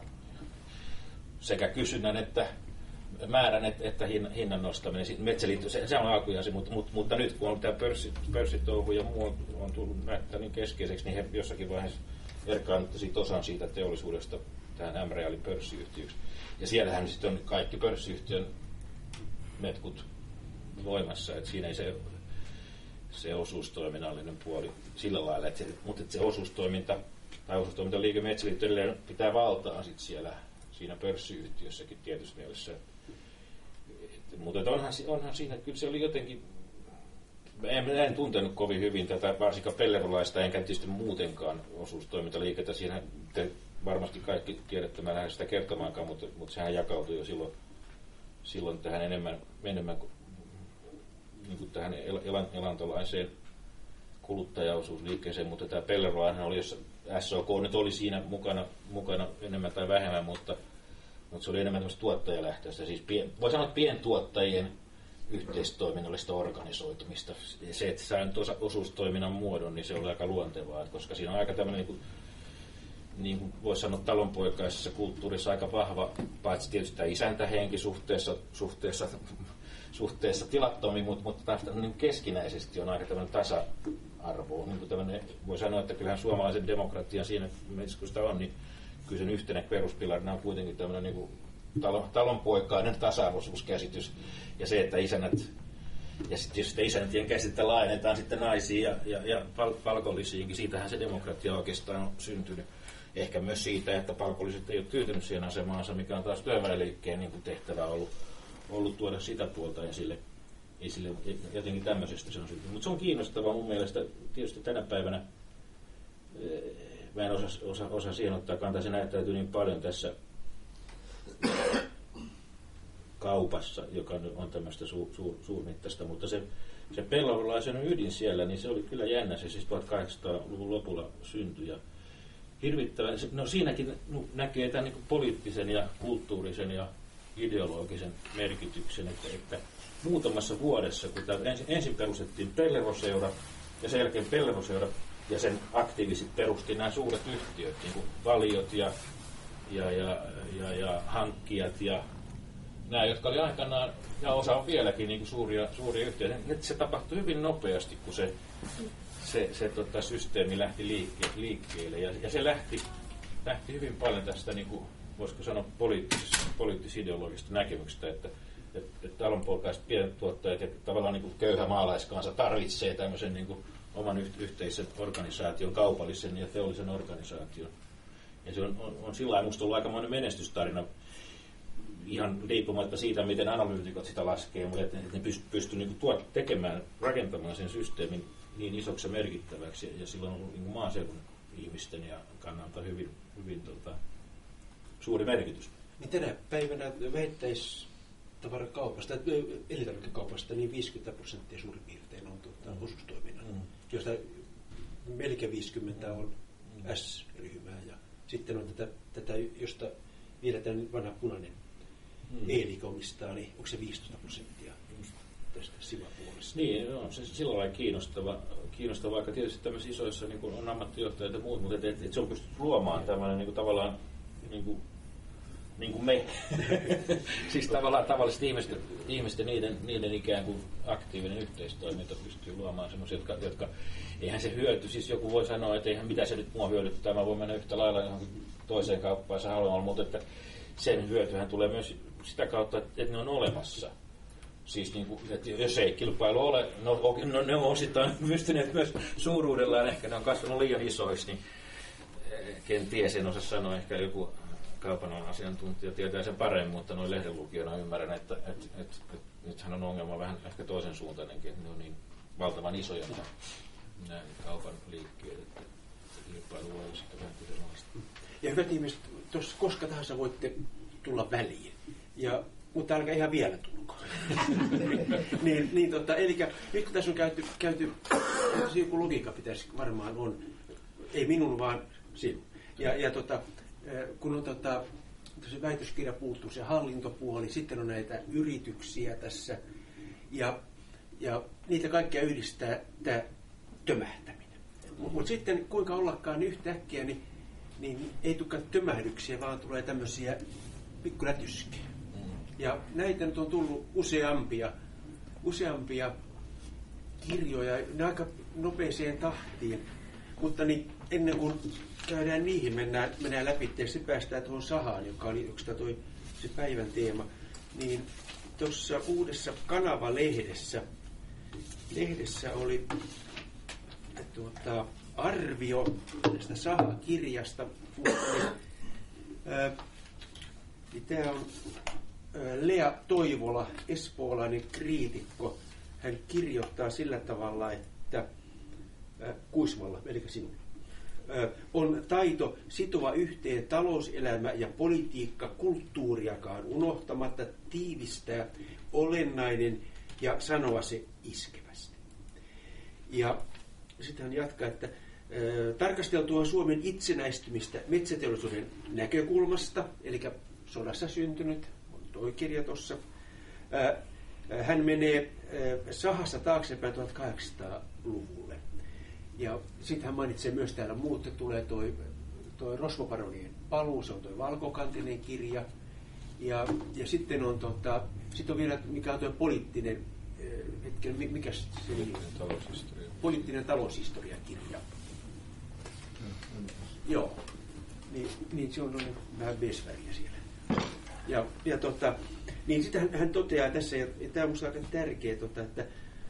sekä kysynnän että määrän että hinnan nostaminen. Metsäliitto, se on alkujaisi, mutta nyt kun on tämä pörssitouhu ja muu on tullut näyttää niin keskeiseksi, niin he jossakin vaiheessa erkaannuttaisivat osan siitä teollisuudesta tähän M-Realin pörssiyhtiöksi. Ja siellähän sitten on kaikki pörssiyhtiön metkut voimassa, että siinä ei se osuustoiminnallinen puoli sillä lailla, mutta se osuustoiminta tai osuustoimintaliike Metsäliitto edelleen pitää valtaa sit siinä pörssiyhtiössäkin tietysti mielessä. Mutta onhan siinä, kyllä se oli jotenkin, en tuntenut kovin hyvin tätä varsinkaan pellerolaista, enkä tietysti muutenkaan osuustoimintaliikettä. Siinä te varmasti kaikki tiedätte, mä lähden sitä kertomaankaan, mutta sehän jakautui jo silloin tähän enemmän niin kuin tähän elantolaiseen kuluttajaosuusliikkeeseen, mutta tämä Pellerolainen oli, jossa SOK nyt oli siinä mukana enemmän tai vähemmän, mutta se oli enemmän tämmöistä tuottajalähtöistä, siis voi sanoa pientuottajien yhteistoiminnallista organisoitumista. Se, että saa nyt osuustoiminnan muodon, niin se oli aika luontevaa, koska siinä on aika tämmöinen, niin kuin voisi sanoa talonpoikaisessa kulttuurissa aika vahva, paitsi tietysti tämä isäntähenki suhteessa tilattomiin, mutta taas niin keskinäisesti on aika tämmöinen tasa-arvo. Niin kuin voi sanoa, että kyllähän suomalaisen demokratian siinä, kun sitä on, niin kyllä sen yhtenä peruspilarina on kuitenkin tämmöinen niin talonpoikainen tasa-arvoisuuskäsitys. Ja se, että isännät, ja sitten jos isäntien käsitettä laajennetaan sitten naisiin ja palkollisiinkin, siitähän se demokratia oikeastaan on syntynyt. Ehkä myös siitä, että palkolliset ei ole tyytynyt siihen asemaansa, mikä on taas työväenliikkeen niin tehtävä ollut tuoda sitä puolta esille jotenkin tämmöisestä se on syntynyt. Mutta se on kiinnostavaa mun mielestä tietysti tänä päivänä. Mä en osaa siihen ottaa kantaa, se näyttäytyy niin paljon tässä kaupassa, joka on tämmöistä suurmittaista, mutta se pellervolaisen ydin siellä, niin se oli kyllä jännä, se siis 1800-luvun lopulla syntyi. Ja hirvittävän, no siinäkin näkee tämän niin poliittisen ja kulttuurisen ja ideologisen merkityksen, että muutamassa vuodessa, kun ensin perustettiin Pellervo-seura ja sen jälkeen Pellervo-seura ja sen aktiiviset perusti nämä suuret yhtiöt, niin kuin Valiot ja hankkijat ja nämä, jotka oli aikanaan, ja osa on vieläkin niin kuin suuria yhtiöitä. Se tapahtui hyvin nopeasti, kun se systeemi lähti liikkeelle. Ja se lähti hyvin paljon tästä, niin kuin, voisiko sanoa, poliittis-ideologisesta näkemyksestä, että talonpoikaiset pienet tuottajat ja tavallaan niin kuin köyhä maalaiskansa tarvitsee tämmöisen niin kuin oman yhteisen organisaation, kaupallisen ja teollisen organisaation. Ja se on sillä lailla musta ollut aikamoinen menestystarina. ihan riippumatta siitä, miten analyytikot sitä laskee, mutta että ne pystyy niin tekemään, rakentamaan sen systeemin niin isoksi ja merkittäväksi, ja silloin on ollut niin maaseudun ihmisten ja kannalta hyvin suuri merkitys. Niin tänä päivänä vähittäistavarakaupasta, elintarvikekaupasta, niin 50% suurin piirtein on osuustoiminnan, josta melkein 50 on S-ryhmää, ja sitten on tätä josta vielä tämän vanha punainen E-liike omistaa, niin onko se 15% tästä sivapuolesta? Niin, on se sillä lailla kiinnostava, vaikka tietysti tämmöisissä isoissa niin on ammattijohtajat ja muut, mutta et se on pystynyt luomaan tämmöinen niin tavallaan niin kuin me. Siis tavallisesti ihmisten niiden ikään kuin aktiivinen yhteistoiminta pystyy luomaan semmoisia, jotka eihän se hyöty, siis joku voi sanoa, että eihän mitä se nyt mua hyödyttää, mä voin mennä yhtä lailla johonkin toiseen kauppaan, se haluaa, mutta että sen hyötyhän tulee myös sitä kautta, että ne on olemassa. Siis niin kuin, että jos ei kilpailu ole, no ne on osittain pystyneet myös suuruudellaan, ehkä ne on kasvanut liian isoiksi, niin kenties en osaa sanoa, ehkä joku kaupan asiantuntija tietää sen paremmin, mutta noin lehdenlukijana ymmärrän, että nythän on ongelma vähän ehkä toisen suuntainenkin, että ne on niin valtavan isoja nämä kaupan liikkeet, että kilpailu voi olla sitten vähän kyseenalaista. Ja hyvät ihmiset, tuossa koska tahansa voitte tulla väliin, mutta älkää ihan vielä tulko. Eli nyt kun tässä on käyty joku logiikka pitäisi varmaan on, ei minun vaan sinun. Kun on se väitöskirja puuttuu, se hallintopuoli, sitten on näitä yrityksiä tässä, ja niitä kaikkia yhdistää tämä tömähtäminen. Mutta sitten kuinka ollakaan yhtäkkiä, niin ei tulekaan tömähdyksiä, vaan tulee tämmöisiä pikkulätyskejä. Ja näitä nyt on tullut useampia kirjoja, ne aika nopeeseen tahtiin, mutta niin ennen kuin käydään niihin, mennään läpi, ja sitten päästään tuohon sahaan, joka oli se päivän teema, niin tuossa uudessa Kanava-lehdessä oli arvio tästä sahakirjasta. Tämä on Lea Toivola, espoolainen kriitikko. Hän kirjoittaa sillä tavalla, että Kuismalla, eli sinulla, on taito sitova yhteen talouselämä ja politiikka kulttuuriakaan unohtamatta, tiivistää olennainen ja sanoa se iskevästi. Ja sitten hän jatkaa, että tarkasteltua Suomen itsenäistymistä metsäteollisuuden näkökulmasta, eli sodassa syntynyt, on tuo kirja tuossa, hän menee sahassa taaksepäin 1800-luvulle. Ja sitten hän mainitsee myös täällä muut, että tulee toi Rosvoparonien paluu, se on toi valkokantinen kirja. Ja sitten on, sit on vielä, mikä on tuo poliittinen, mikä se poliittinen taloushistoriakirja. Joo, niin se on vähän besväriä siellä. Niin sitten hän toteaa tässä, ja tämä on minusta aika tärkeää, että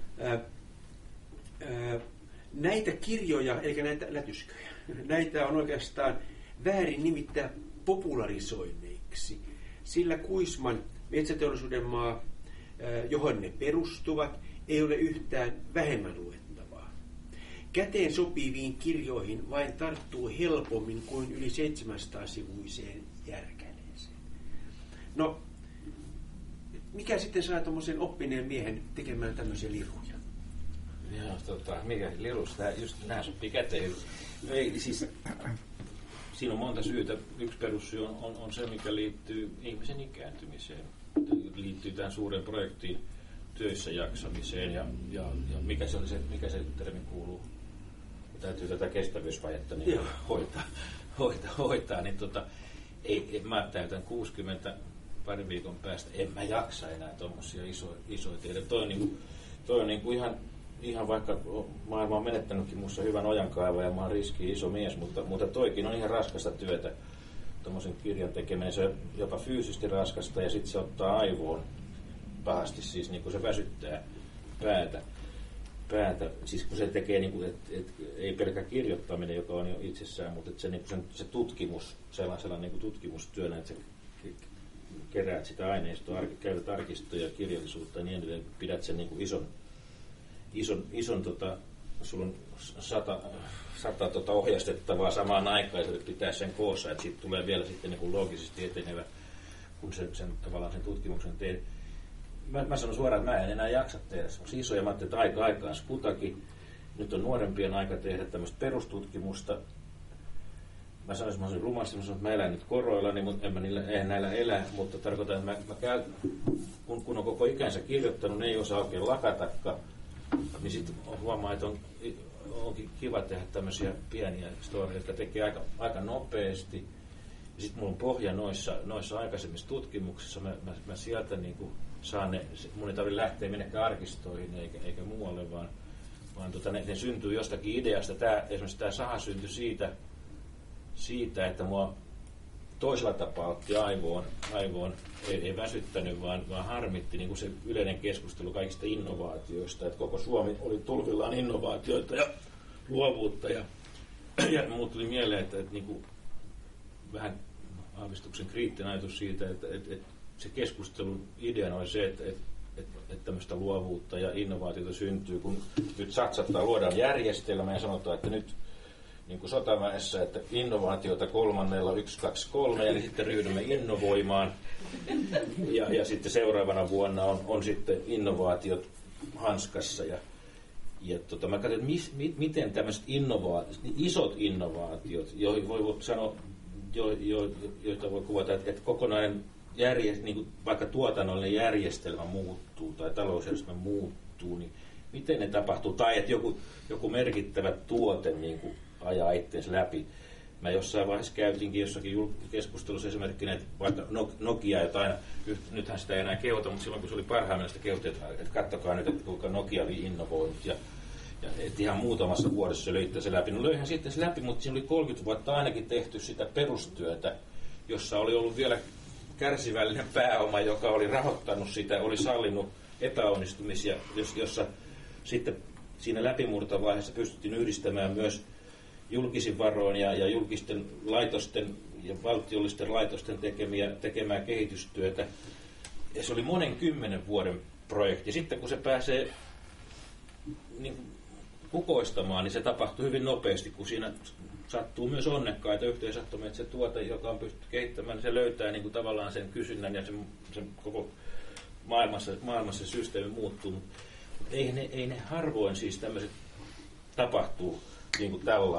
näitä kirjoja, eli näitä lätysköjä, näitä on oikeastaan väärin nimittää popularisoinneiksi, sillä Kuisman Metsäteollisuuden maa, johon ne perustuvat, ei ole yhtään vähemmän luettavaa. Käteen sopiviin kirjoihin vain tarttuu helpommin kuin yli 700-sivuiseen järkäleeseen. No, mikä sitten saa tuommoisen oppineen miehen tekemään tämmöisiä liruja? Joo, mikä lirus? Nämä sopii käteen. Ei, siis, siinä on monta syytä. Yksi perussyy on se, mikä liittyy ihmisen ikääntymiseen. Liittyy tähän suureen projektiin, työssä jaksamiseen ja mikä se termi kuuluu. Täytyy tätä kestävyysvajetta niin hoitaa. Niin mä täytän 60 parin viikon päästä. En mä jaksa enää tuommoisia isoja tehdä. Toi on niin kuin ihan vaikka maailma on menettänytkin minussa hyvän ojankaiva ja mä oon riski iso mies, mutta toikin on ihan raskasta työtä. Tuommoisen kirjan tekeminen, se on jopa fyysisesti raskasta ja sitten se ottaa aivoon pahasti, siis niin kuin se väsyttää päätä. Siis kun se tekee, niin kuin, ei pelkkä kirjoittaminen, joka on jo itsessään, mutta se, niin kuin se tutkimus, sellaisella niin kuin tutkimustyönä, että se keräät sitä aineistoa, käytät arkistoja, kirjallisuutta ja niin edelleen, pidät sen niin kuin ison sulla on 100 ohjastettavaa samaan aikaan, ja pitää sen koossa, että siitä tulee vielä sitten niin kuin loogisesti etenevä, kun sen tavallaan sen tutkimuksen teet. Mä sanon suoraan, että mä en enää jaksa tehdä semmoisia isoja, mä ajattelin, että aikaan sputakin. Nyt on nuorempien aika tehdä tämmöistä perustutkimusta. Mä sanoisin, että mä rumasti, että mä elän nyt koroilla, niin eihän näillä elä, mutta tarkoitan, että mä käyn, kun on koko ikänsä kirjoittanut, ne ei osaa oikein lakatakaan, niin sitten huomaa, että onkin kiva tehdä tämmöisiä pieniä storioita, jotka tekee aika nopeasti. Ja sitten mulla on pohja noissa aikaisemmissa tutkimuksissa, mä sieltä niin kuin saan ne, mun ei tarvitse lähteä minnekään arkistoihin eikä muualle, vaan ne syntyy jostakin ideasta. Esimerkiksi tämä saha syntyi siitä, että mua toisella tapaa otti aivoon ei väsyttänyt, vaan harmitti niin kuin se yleinen keskustelu kaikista innovaatioista, että koko Suomi oli tulvillaan innovaatioita ja luovuutta. Ja mulle tuli mieleen, että niin kuin vähän aavistuksen kriittinen ajatus siitä, että se keskustelun ideana oli se, että tämmöistä luovuutta ja innovaatiota syntyy, kun nyt satsataan, luodaan järjestelmä ja sanotaan, että nyt niin kuin sotaväessä, että innovaatiota 3, 1, 2, 3, ja niin sitten ryhdymme innovoimaan. Ja sitten seuraavana vuonna on sitten innovaatiot hanskassa. Ja mä katsoin, miten tämmöiset isot innovaatiot, joihin voi sanoa, joita voi kuvata, että kokonainen niin kuin vaikka tuotannollinen järjestelmä muuttuu tai talousjärjestelmä muuttuu, niin miten ne tapahtuu? Tai että joku merkittävä tuote niin kuin ajaa itseensä läpi. Mä jossain vaiheessa käytinkin jossakin keskustelussa esimerkkinä, että vaikka Nokia jotain, nythän sitä ei enää kehuta, mutta silloin kun se oli parhaimmillaan sitä kehuttiin, että katsokaa nyt, että kuinka Nokia oli innovoinut ja että ihan muutamassa vuodessa se löi se läpi. No löihän sitten se läpi, mutta siinä oli 30 vuotta ainakin tehty sitä perustyötä, jossa oli ollut vielä kärsivällinen pääoma, joka oli rahoittanut sitä, oli sallinut epäonnistumisia, jossa sitten siinä läpimurtovaiheessa pystyttiin yhdistämään myös julkisin varoin ja julkisten laitosten ja valtiollisten laitosten tekemää kehitystyötä. Ja se oli monen 10 vuoden projekti. Sitten kun se pääsee niin kukoistamaan, niin se tapahtuu hyvin nopeasti, kun siinä sattuu myös onnekkaita yhteensattumia, että se tuote, joka on pystytty kehittämään, niin se löytää niin kuin tavallaan sen kysynnän ja sen koko maailmassa se systeemi muuttuu. Ei ne harvoin siis tämmöiset tapahtuu niin kuin tällä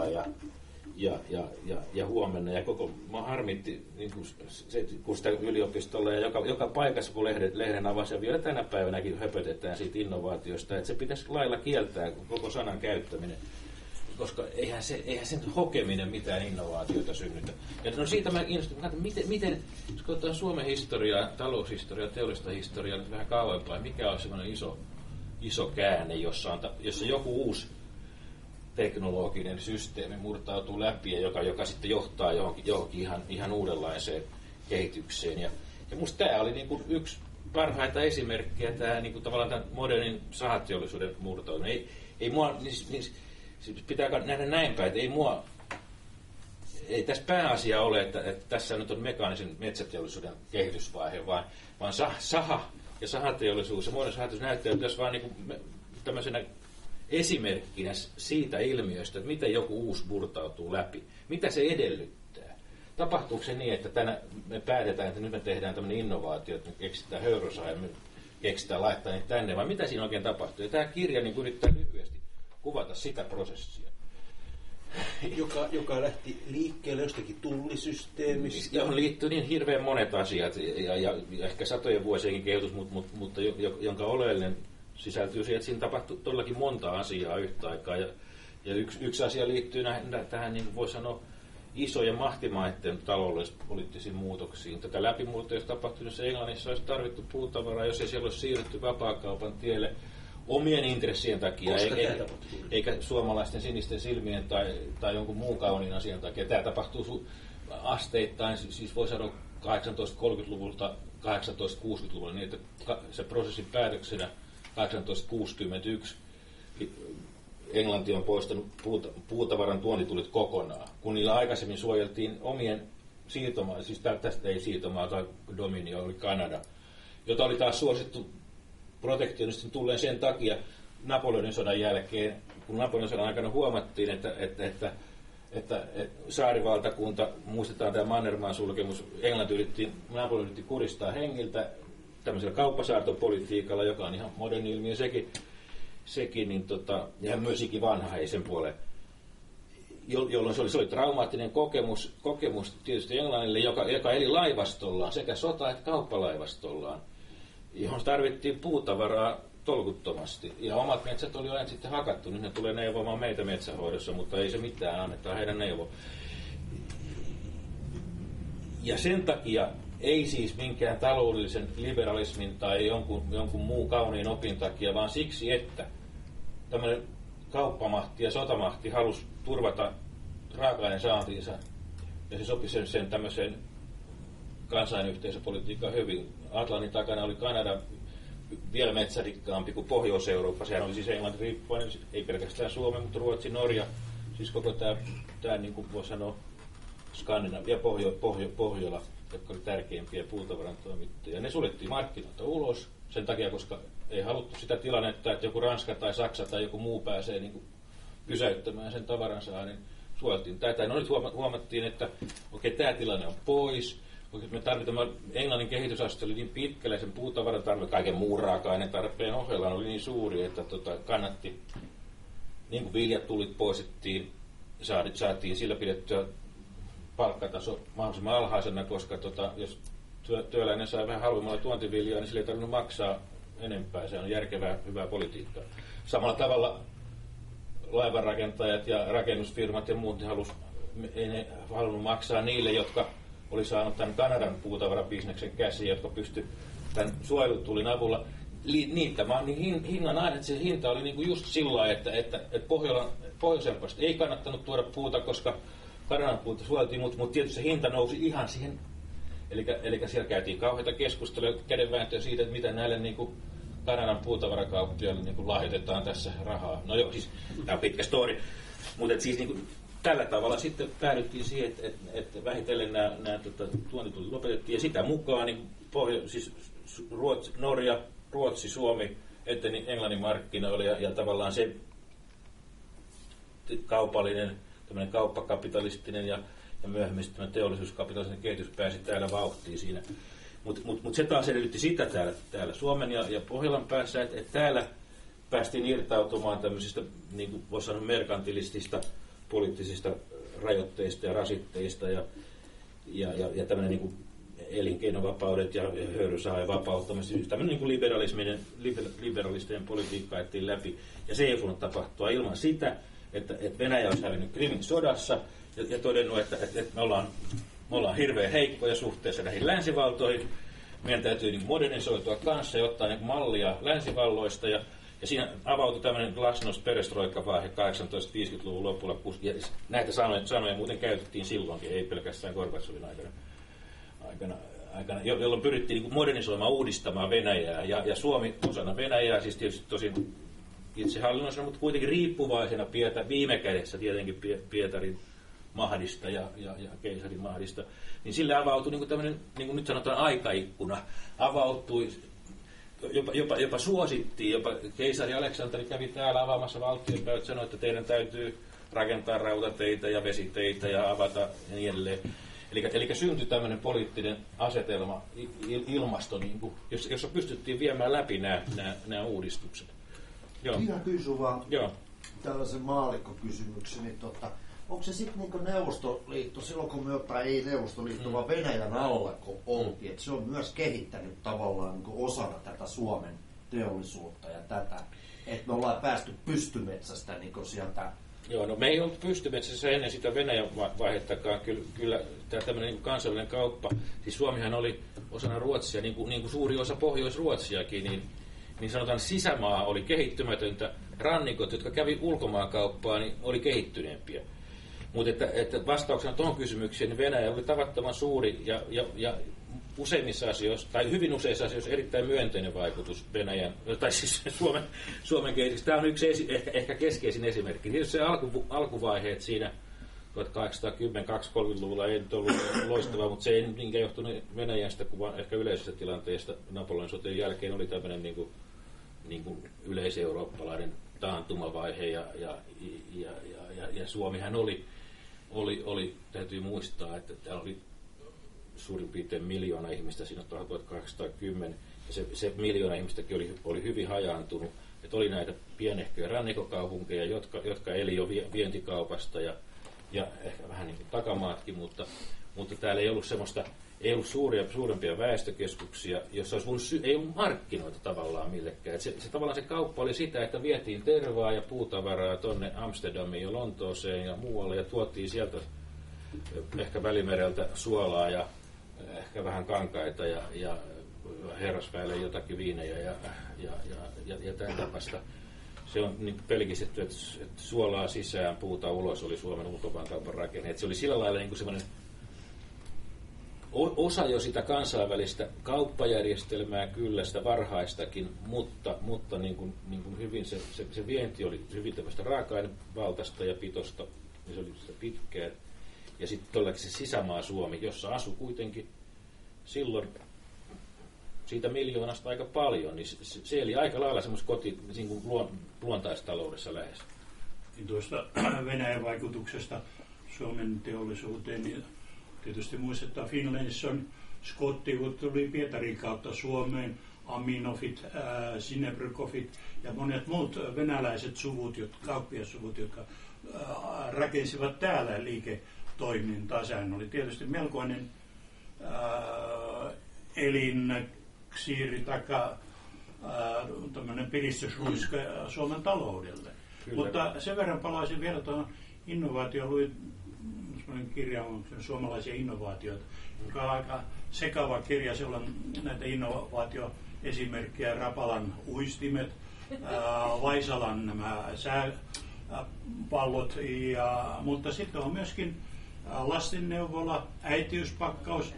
ja huomenna. Ja mä harmitti niin kuin se, kun sitä yliopistolla ja joka paikassa, kun lehden avasi, ja vielä tänä päivänäkin höpötetään siitä innovaatiosta, että se pitäisi lailla kieltää koko sanan käyttäminen. Koska eihän se hokeminen mitään innovaatioita synnytä. Ja no siitä mä innostun, miten jos katsotaan Suomen historiaa, taloushistoriaa, teollista historiaa vähän kauempaa, mikä on semmoinen iso käänne, jossa joku uusi teknologinen systeemi murtautuu läpi ja joka sitten johtaa johonkin ihan uudenlaiseen kehitykseen. Ja musta tämä oli niin kuin yksi parhaita esimerkkejä, tämä niin kuin tavallaan tämän modernin sahateollisuuden murtautuminen. Ei mua, siis pitää nähdä näin päin, että ei tässä pääasia ole, että tässä nyt on mekaanisen metsäteollisuuden kehitysvaihe, vaan saha ja sahateollisuus ja modernin sahateollisuus näyttäytyisi vaan niin kuin tämmöisenä esimerkkinä siitä ilmiöstä, että miten joku uusi murtautuu läpi. Mitä se edellyttää? Tapahtuuko se niin, että me päätetään, että nyt me tehdään tämmöinen innovaatio, että me keksitään höyrysaa ja me keksitään laittaa niitä tänne, vai mitä siinä oikein tapahtuu? Ja tämä kirja niin yrittää lyhyesti kuvata sitä prosessia. Joka lähti liikkeelle jostakin tullisysteemistä. Johon liittyy niin hirveän monet asiat ja ehkä satojen vuosienkin kehitys, mutta jonka oleellinen sisältyy siihen, että siinä tapahtuu todellakin monta asiaa yhtä aikaa. Ja yksi asia liittyy tähän, niin voi sanoa, isojen mahtimaiden taloudellis-poliittisiin muutoksiin. Tätä läpimurtoa, jos tapahtunut Englannissa, olisi tarvittu puutavaraa, jos ei siellä olisi siirrytty vapaakaupan tielle omien intressien takia, eikä suomalaisten sinisten silmien tai jonkun muun kauniin asian takia. Tämä tapahtuu asteittain, siis voi sanoa 1830-luvulta 1860-luvulle, niin että se prosessin päätöksenä 1861 Englanti on poistanut puutavaran tuontitullit kokonaan, kun niillä aikaisemmin suojeltiin omien siirtomaa, siis tästä ei siirtomaa tai dominio oli Kanada, jota oli taas suosittu protektionistin tulleen sen takia Napoleonin sodan jälkeen, kun Napoleonin sodan aikana huomattiin, että saarivaltakunta, muistetaan tämä Mannermaan sulkemus, Napoleon yritti kuristaa hengiltä tämmöisellä kauppasaartopolitiikalla, joka on ihan moderni ilmiö sekin niin ja myös ikivanhaisen puoleen, jolloin se oli traumaattinen kokemus tietysti Englannille, joka eli laivastollaan, sekä sota- että kauppalaivastollaan, johon tarvittiin puutavaraa tolkuttomasti. Ja omat metsät oli aina sitten hakattu, niin ne tulee neuvomaan meitä metsähoidossa, mutta ei se mitään, annetaan heidän neuvo. Ja sen takia ei siis minkään taloudellisen liberalismin tai jonkun muun kauniin opin takia, vaan siksi, että tämmöinen kauppamahti ja sotamahti halusi turvata raaka-aineen saantiinsa, ja se sopi sen tämmöiseen kansainyhteisöpolitiikkaan hyvin. Atlantin takana oli Kanada vielä metsärikkaampi kuin Pohjois-Eurooppa. Sehän oli siis Englannin riippuvainen, ei pelkästään Suomi, mutta Ruotsi, Norja, siis koko tämä niin kuin voi sanoa Skandinavia, Pohjola, jotka oli tärkeimpiä puutavaran toimittajia. Ne suljettiin markkinoilta ulos sen takia, koska ei haluttu sitä tilannetta, että joku Ranska tai Saksa tai joku muu pääsee niin kuin pysäyttämään sen tavaransa, niin suojeltiin tätä. No nyt huomattiin, että okei, tämä tilanne on pois. Me tarvitaan, Englannin kehitysaste oli niin pitkällä ja sen puutavaran tarve, kaiken muun raaka-aineen tarpeen ohella oli niin suuri, että kannatti, niin kuin viljatullit poistettiin, saatiin sillä pidettyä palkkataso mahdollisimman alhaisena, koska jos työläinen sai vähän halvemmalla tuontiviljaa, niin sillä ei tarvinnut maksaa enempää. Se on järkevää, hyvää politiikkaa. Samalla tavalla laivanrakentajat ja rakennusfirmat ja muut ei ne halunnut maksaa niille, jotka oli saanut tämän Kanadan puutavarabisneksen käsiin, jotka pystyi tämän suojelutulin avulla niittämään niin hinnan aina, että se hinta oli niinku just sillä lailla, että Pohjois-Euroopasta ei kannattanut tuoda puuta, koska Kanadan puuta suojeltiin, mutta tietysti se hinta nousi ihan siihen. Eli siellä käytiin kauheita keskustelua, kädenvääntöä siitä, että mitä näille niinku Kanadan puutavarakauppiaille niinku lahjoitetaan tässä rahaa. No joo, siis tämä on pitkä story, mutta siis niinku tällä tavalla sitten päädyttiin siihen, että vähitellen nämä tuontitullit lopetettiin, ja sitä mukaan niin siis Norja, Ruotsi, Suomi eteni Englannin markkinoille, ja tavallaan se kaupallinen, tämmöinen kauppakapitalistinen ja myöhemmin sitten teollisuuskapitalistinen kehitys pääsi täällä vauhtiin siinä. Mutta se taas edellytti sitä täällä Suomen ja Pohjolan päässä, että täällä päästiin irtautumaan tämmöisistä, niin kuin voisi sanoa, merkantilistista poliittisista rajoitteista ja rasitteista ja tämmöinen niin kuin elinkeinovapaudet ja höyrysahojen vapauttamista, tämmöinen niin kuin liberalistinen politiikka ajettiin läpi. Ja se ei voinut tapahtua ilman sitä, että Venäjä olisi hävinnyt Krimin sodassa ja todennut, että me ollaan hirveän heikkoja suhteessa näihin länsivaltoihin. Meidän täytyy niin modernisoitua kanssa ja ottaa niin mallia länsivalloista. Ja siinä avautui tämmöinen glasnost perestroikka-vaihe 1850-luvun lopulla. Ja näitä sanoja muuten käytettiin silloinkin, ei pelkästään Gorbatsovin aikana, jolloin pyrittiin niin modernisoimaan, uudistamaan Venäjää. Ja Suomi osana Venäjää, siis tietysti tosin itsehallinnossa, mutta kuitenkin riippuvaisena viime kädessä tietenkin Pietarin mahdista ja keisarin mahdista, niin sille avautui niin kuin tämmöinen, niin kuin nyt sanotaan, aikaikkuna. Avautui, jopa suosittiin, jopa keisari Aleksanteri kävi täällä avaamassa valtionpäivät, sanoi, että teidän täytyy rakentaa rautateitä ja vesiteitä ja avata ja niin edelleen. Eli syntyi tämmöinen poliittinen asetelma, ilmasto, niin kuin, jossa pystyttiin viemään läpi nämä uudistukset. Joo. Minä kysyn vaan tällaisen maallikkokysymyksen, että onko se sitten niin Neuvostoliitto, silloin kun me ei Neuvostoliitto, vaan Venäjän alla kun oltiin, että se on myös kehittänyt tavallaan niin osana tätä Suomen teollisuutta ja tätä, että me ollaan päästy pystymetsästä niin sieltä. Joo, no me ei ollut pystymetsässä ennen sitä Venäjän vaihettakaan. Kyllä tämä tämmöinen niin kansainvälinen kauppa, siis Suomihan oli osana Ruotsia, niin kuin suuri osa Pohjois-Ruotsiakin, niin sanotaan sisämaa oli kehittymätöntä, rannikot, jotka kävi ulkomaankauppaa, niin oli kehittyneempiä. Mutta että vastauksena tuohon kysymykseen, niin Venäjä oli tavattoman suuri ja useimmissa asioissa, tai hyvin useissa asioissa erittäin myönteinen vaikutus Venäjän, tai siis Suomen kehityksessä. Tämä on yksi ehkä keskeisin esimerkki. Tietysti se alkuvaiheet siinä 1810-20-30-luvulla ei nyt ollut loistavaa, mutta se ei niinkään johtunut Venäjästä, vaan ehkä yleisestä tilanteesta. Napoleonin sotien jälkeen oli tämmöinen niin kuin yleiseurooppalainen taantumavaihe, ja Suomihan oli, täytyy muistaa, että täällä oli suurin piirtein 1 miljoona ihmistä siinä 1810, ja se 1 miljoona ihmistäkin oli hyvin hajaantunut, että oli näitä pienehköjä rannikkokaupunkeja, jotka eli jo vientikaupasta ja ehkä vähän niin kuin takamaatkin, mutta täällä ei ollut semmoista, ei ollut suurempia väestökeskuksia, jossa ei ollut markkinoita tavallaan millekään. Se tavallaan se kauppa oli sitä, että vietiin tervaa ja puutavaraa tonne Amsterdamiin ja Lontooseen ja muualle ja tuotiin sieltä ehkä Välimereltä suolaa ja ehkä vähän kankaita ja herrasväelle jotakin viinejä ja tämän tapasta. Se on niin pelkistetty, että suolaa sisään, puuta ulos oli Suomen ulkomaankaupan rakenne. Että se oli sillä lailla niin kuin semmoinen osa jo sitä kansainvälistä kauppajärjestelmää, kyllä sitä varhaistakin, mutta niin kuin hyvin se vienti oli hyvin tämmöistä raaka-ainevaltaista ja pitosta, ja se oli sitä pitkää. Ja sitten todellakin se sisämaa Suomi, jossa asui kuitenkin silloin siitä 1 miljoonasta aika paljon, niin se eli aika lailla semmoista niin kuin luontaistaloudessa lähes. Tuosta Venäjän vaikutuksesta Suomen teollisuuteen, niin tietysti muistetaan Finlayson, Skottivut tuli Pietarin kautta Suomeen, Aminofit, Sinebrykofit ja monet muut venäläiset suvut, kauppiassuvut, jotka rakensivat täällä liiketoimintaa. Sehän oli tietysti melkoinen elinksiiri taikka tämmöinen piristysruiske Suomen taloudelle. Kyllä. Mutta sen verran palaisin vielä tuohon innovaatioon. Luin kirja on suomalaisia innovaatioita, joka on aika sekava kirja. Siellä on näitä innovaatioesimerkkejä, Rapalan uistimet, Vaisalan nämä sääpallot, mutta sitten on myöskin lastenneuvola, äitiyspakkaus,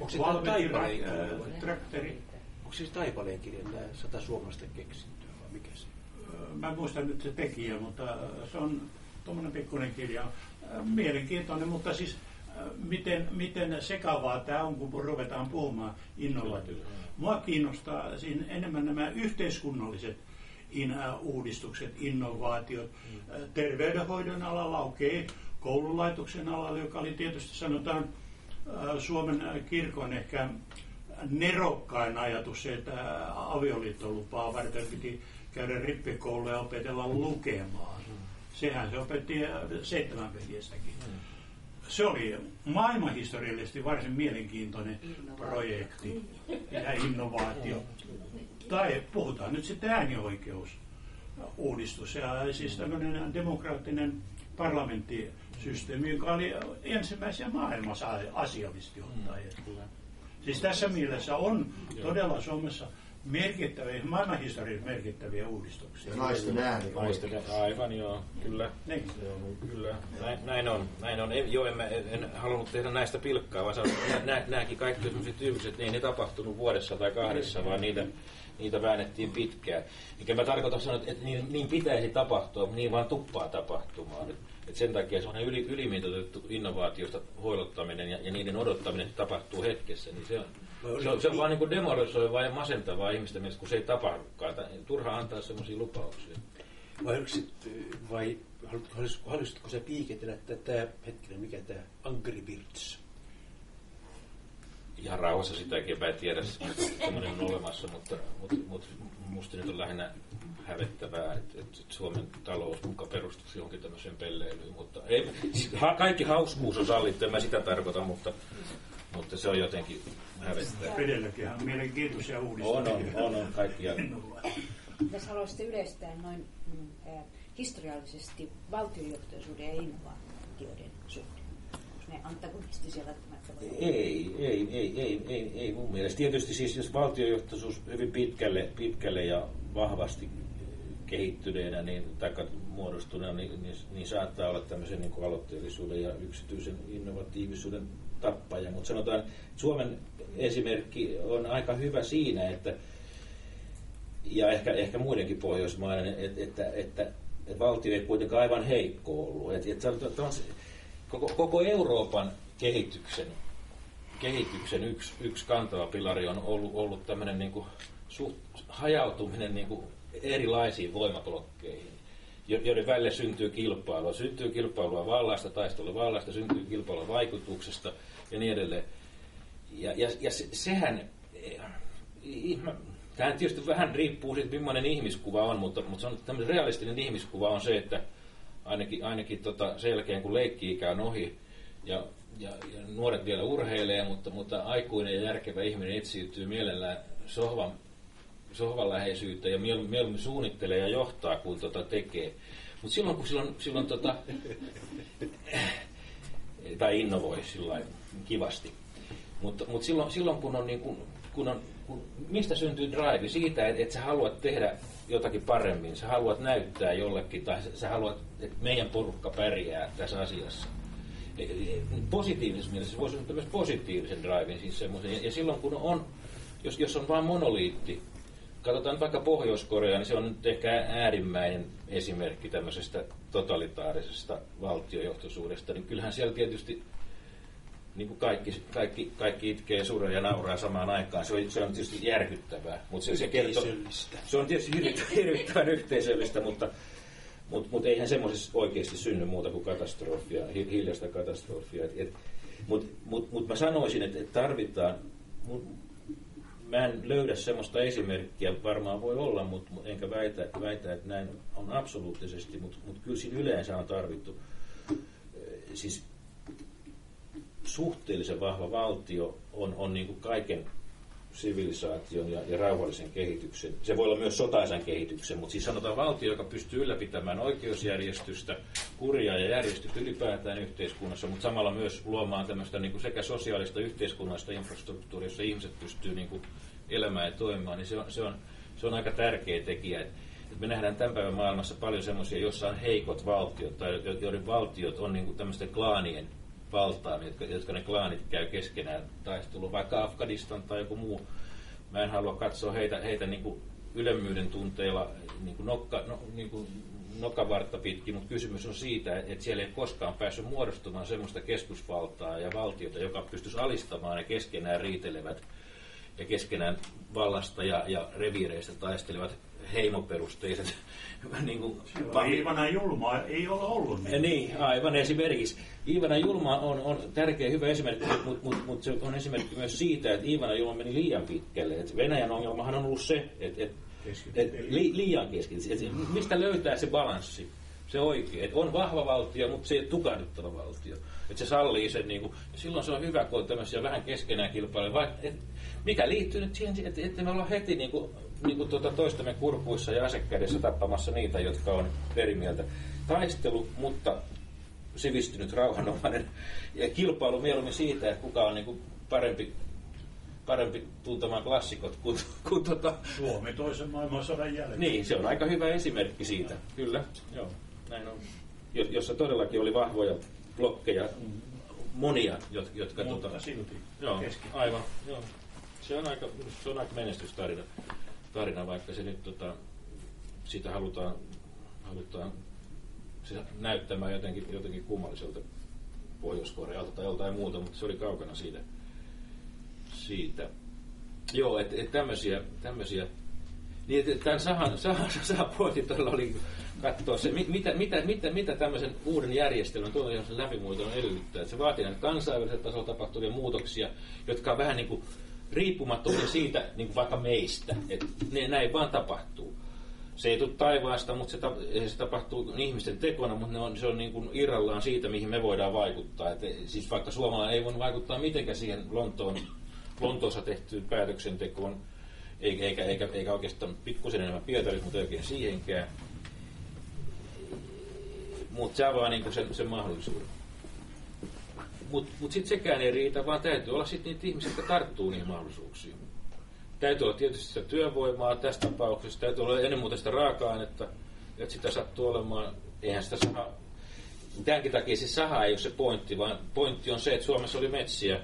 traktori. Onko se Taipaleen kirja, tämä 100 suomalaista keksintöä vai mikä se? Mä en muista nyt se tekijä, mutta se on tuommoinen pikkuinen kirja. Mielenkiintoinen, mutta siis miten sekavaa tämä on, kun ruvetaan puhumaan innovaatioista. Mua kiinnostaa siinä enemmän nämä yhteiskunnalliset uudistukset, innovaatiot. Terveydenhoidon alalla, koululaitoksen alalla, joka oli tietysti sanotaan Suomen kirkon ehkä nerokkain ajatus se, että avioliittolupaa varten piti käydä rippikoulua ja opetella lukemaan. Sehän se opetti 7-veljestäkin. Se oli maailmanhistoriallisesti varsin mielenkiintoinen projekti ja innovaatio. Tai puhutaan nyt sitten äänioikeusuudistus ja siis tämmöinen demokraattinen parlamenttisysteemi, joka oli ensimmäisiä maailmassa asiallisesti ottaen. Siis tässä mielessä on todella Suomessa merkittäviä, maailmanhistorian merkittäviä uudistuksia. Naisten ääni. Aivan joo, kyllä. Niin. Kyllä. Näin on. Joo, en halunnut tehdä näistä pilkkaa, vaan nämäkin kaikki sellaiset tyyppiset, niin ei ne tapahtunut vuodessa tai 2, vaan niitä väännettiin pitkään. Eikä mä tarkoitan sanoa, että niin pitäisi tapahtua, mutta niin vaan tuppaa tapahtumaan. Et sen takia semmoinen ylimitoitettu innovaatiosta hoilottaminen ja niiden odottaminen tapahtuu hetkessä, niin se on vaan niin kuin demoralisoivaa ja masentavaa ihmisten mielestä, kun se ei tapahdukaan. Turha antaa semmoisia lupauksia. Vai haluaisitko sä piiketellä, että tämä hetkinen, mikä tämä Angry Birds? Ihan rauhassa sitäkin, mä en tiedä, semmoinen on olemassa, mutta musta nyt on lähinnä hävettävää, että Suomen talous muka perustuisi johonkin tämmöiseen pelleilyyn, mutta ei, kaikki hauskuus on sallittu, en mä sitä tarkoita, mutta se on jotenkin hävettävää. Edelläkin on mielenkiintoisia uudistuksia. On kaikkia. Jos haluaisitte yleistää noin historiallisesti valtiojohtoisuuden ja innovaatioiden suhteen? Onko ne antagonistisia välttämättä? Ei mun mielestä. Tietysti siis jos valtiojohtoisuus hyvin pitkälle ja vahvasti kehittyneenä tai muodostuneena, niin saattaa olla tämmöisen niin kuin aloitteellisuuden ja yksityisen innovatiivisuuden tappaja. Mutta sanotaan, että Suomen esimerkki on aika hyvä siinä, että ja ehkä muidenkin Pohjoismaiden, että valtio ei kuitenkaan aivan heikko ollut. koko Euroopan kehityksen yksi kantava pilari on ollut tämmöinen niin kuin hajautuminen niin kuin erilaisiin voimablokkeihin, joiden välillä syntyy kilpailua. Syntyy kilpailua vallasta, taistelua vallasta, syntyy kilpailua vaikutuksesta ja niin edelleen. Ja sehän, tähän tietysti vähän riippuu siitä, millainen ihmiskuva on, mutta se on tämmöinen realistinen ihmiskuva on se, että ainakin sen jälkeen kun leikki-ikä on ohi ja nuoret vielä urheilee, mutta aikuinen ja järkevä ihminen etsiytyy mielellään sohvan läheisyyttä ja mieluummin suunnittelee ja johtaa kuin tekee. Mutta silloin kun silloin tai innovoi sillain kivasti. Mutta silloin kun on niin kun mistä syntyy drive? Siitä, että sä haluat tehdä jotakin paremmin, sä haluat näyttää jollekin tai sä haluat, että meidän porukka pärjää tässä asiassa. Positiivisessa mielessä se voisi olla myös positiivisen driven, siis semmoisen. Ja silloin kun on, jos on vain monoliitti, katsotaan vaikka Pohjois-Korea, niin se on nyt ehkä äärimmäinen esimerkki tämmöisestä totalitaarisesta valtiojohtoisuudesta, niin kyllähän siellä tietysti niin kuin kaikki itkee, suree ja nauraa samaan aikaan. Se on tietysti järkyttävää, mutta se kertoo, se on tietysti hirvittävän yhteisöllistä, mutta eihän semmoisessa oikeasti synny muuta kuin katastrofia, hiljaista katastrofia. Mutta mä sanoisin, että tarvitaan, mä en löydä semmoista esimerkkiä, varmaan voi olla, mutta enkä väitä, että näin on absoluuttisesti, mutta kyllä siinä yleensä on tarvittu. Siis suhteellisen vahva valtio on niin kuin kaiken sivilisaation ja rauhallisen kehityksen. Se voi olla myös sotaisan kehityksen, mutta siis sanotaan valtio, joka pystyy ylläpitämään oikeusjärjestystä, kuria ja järjestystä ylipäätään yhteiskunnassa, mutta samalla myös luomaan tämmöistä niin kuin sekä sosiaalista yhteiskunnallista infrastruktuuria, jossa ihmiset pystyy niin kuin elämään ja toimimaan, niin se on aika tärkeä tekijä. Me nähdään tämän päivän maailmassa paljon semmoisia, joissa on heikot valtiot, tai joiden valtiot on niin kuin tämmöisten klaanien valtaan, jotka ne klaanit käy keskenään taistelua, vaikka Afganistan tai joku muu. Mä en halua katsoa heitä niin kuin ylemmyyden tunteilla niin kuin nokkavartta pitkin, mutta kysymys on siitä, että siellä ei koskaan päässyt muodostumaan semmoista keskusvaltaa ja valtiota, joka pystyisi alistamaan ja keskenään riitelevät ja keskenään vallasta ja reviireistä taistelevat heimoperusteiset. Niin kuin Iivanan Julma ei ole ollut. Niin, aivan esimerkiksi. Iivanan Julma on tärkeä hyvä esimerkki, mutta se on esimerkki myös siitä, että Iivanan Julma meni liian pitkälle. Et Venäjän ongelmahan on ollut se, että liian keskityt. Mistä löytää se balanssi? Se oikein. Et on vahva valtio, mutta se ei ole tukahduttava valtio. Että se sallii sen. Niin kuin, silloin se on hyvä, kun on tämmöisiä vähän keskenään kilpailuja. Mikä liittyy nyt siihen, että me ollaan heti niin kuin toistamme kurkuissa ja asekädessä tappamassa niitä, jotka on eri mieltä. Taistelu, mutta sivistynyt, rauhanomainen ja kilpailu mieluummin siitä, että kuka on niin kuin parempi tuntemaan klassikot kuin Suomi toisen maailmansodan jälkeen. Niin, se on aika hyvä esimerkki siitä. Kyllä, joo, näin on. Jossa todellakin oli vahvoja blokkeja, monia, jotka mutta silti joo, aivan, joo. Se on aika menestystarina, vaikka se nyt sitä halutaan näyttämään jotenkin kummalliselta Pohjois-Korealta tai joltain muuta, mutta se oli kaukana siitä. Joo, että tämmöisiä. Niin, että tämän Sahan pointti todella oli katsoa se, mitä tämmöisen uuden järjestelmän tuollaisen läpimuotoilun edellyttää. Että se vaatii näitä kansainvälisellä tasolla tapahtuvia muutoksia, jotka on vähän niin kuin riippumattomia siitä, niin kuin vaikka meistä. Että näin vaan tapahtuu. Se ei tule taivaasta, mutta se tapahtuu ihmisten tekona, mutta se on niin kuin irrallaan siitä, mihin me voidaan vaikuttaa. Että siis vaikka suomalainen ei voi vaikuttaa mitenkään siihen Lontoossa tehtyyn päätöksentekoon, eikä oikeastaan pikkusen enemmän Pietarissa, mutta ei oikein siihenkään. Mutta se avaa niin kuin sen mahdollisuuden. Mutta sitten sekään ei riitä, vaan täytyy olla sitten niitä ihmisiä, jotka tarttuu niihin mahdollisuuksiin. Täytyy olla tietysti sitä työvoimaa tässä tapauksessa, täytyy olla ennen muuta sitä raaka-ainetta, että sitä sattuu olemaan. Eihän sitä tämänkin takia siis saha ei ole se pointti, vaan pointti on se, että Suomessa oli metsiä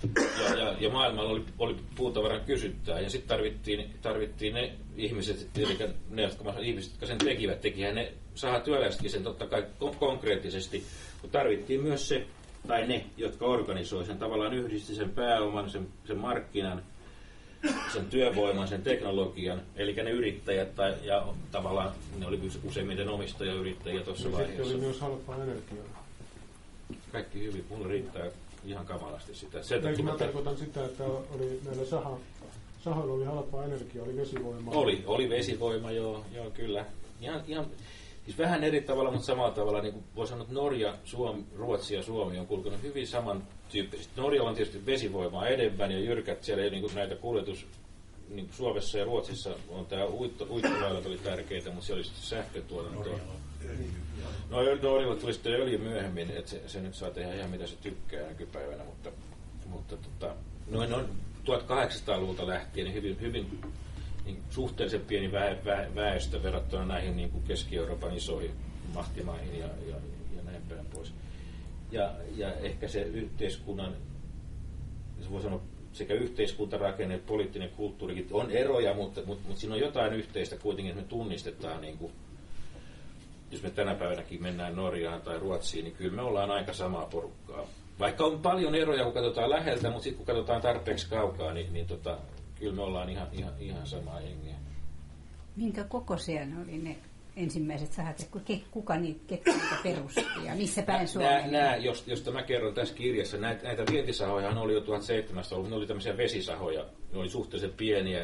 Ja maailmalla oli puutavaran kysyntää. Ja sitten tarvittiin ne ihmiset, eli ne ihmiset, jotka sen tekihän ne saa työläisetkin sen totta kai konkreettisesti, mutta tarvittiin myös se, tai ne, jotka organisoi sen, tavallaan yhdisti sen pääoman, sen markkinan, sen työvoiman, sen teknologian, eli ne yrittäjät, ja tavallaan ne oli useimmiten omistajayrittäjiä tuossa vaiheessa. Sitten oli myös halpaa energiaa. Kaikki hyvin, mulla riittää ihan kamalasti sitä. Mä tarkoitan sitä, että oli näillä sahoilla oli halpaa energiaa, oli vesivoimaa. Oli vesivoima, joo kyllä. Ihan siis vähän eri tavalla, mutta samalla tavalla, niin kuin voi sanoa, että Norja, Ruotsi ja Suomi on kulkenut hyvin samantyyppisesti. Norjalla on tietysti vesivoimaa enemmän ja jyrkät siellä, niin kuin näitä kuljetus, niin kuin Suomessa ja Ruotsissa on tämä uittoväylät oli tärkeitä, mutta siellä oli sitten sähkötuotantoa. Norjalla tuli sitten öljy myöhemmin, että se nyt saa tehdä ihan mitä se tykkää nykypäivänä, mutta noin 1800-luvulta lähtien niin hyvin niin suhteellisen pieni väestö verrattuna näihin niin kuin Keski-Euroopan isoihin mahtimaihin ja näin päin pois. Ja ehkä se yhteiskunnan, se voi sanoa, sekä yhteiskuntarakenne että poliittinen kulttuurikin on eroja, mutta siinä on jotain yhteistä kuitenkin, että me tunnistetaan, niin kuin, jos me tänä päivänäkin mennään Norjaan tai Ruotsiin, niin kyllä me ollaan aika samaa porukkaa. Vaikka on paljon eroja, kun katsotaan läheltä, mutta sitten kun katsotaan tarpeeksi kaukaa, niin kyllä me ollaan ihan samaa jengiä. Minkä kokoisia ne oli ne ensimmäiset sahat, ketkä niitä perusti ja missä päin Suomeen? Nämä, josta mä kerron tässä kirjassa, näitä vientisahojahan oli jo 1700-luvulla, ne oli tämmöisiä vesisahoja, ne oli suhteellisen pieniä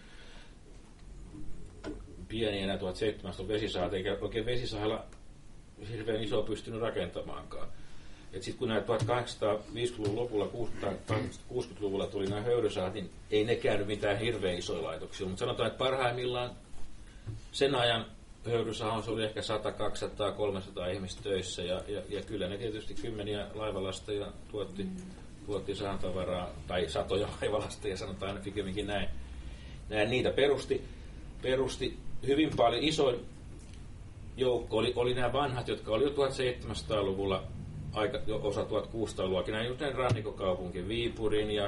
nämä 1700-luvun vesisahat, eikä oikein vesisahalla hirveän isoa pystynyt rakentamaankaan. Sitten kun nämä 1850-luvun lopulla, 60-luvulla tuli nämä höyrysahat, niin ei ne käynyt mitään hirveän isoja laitoksia. Mutta sanotaan, että parhaimmillaan sen ajan höyrysahoissa oli ehkä 100, 200, 300 ihmistä töissä. Ja kyllä ne tietysti kymmeniä laivalastajia tuotti sahantavaraa, tai satoja laivalastajia, sanotaan aina pikemminkin näin. Niitä perusti hyvin paljon. Isoin joukko oli nämä vanhat, jotka oli jo 1700-luvulla, osa 1600-luvullakin, näin rannikkokaupunki Viipurin ja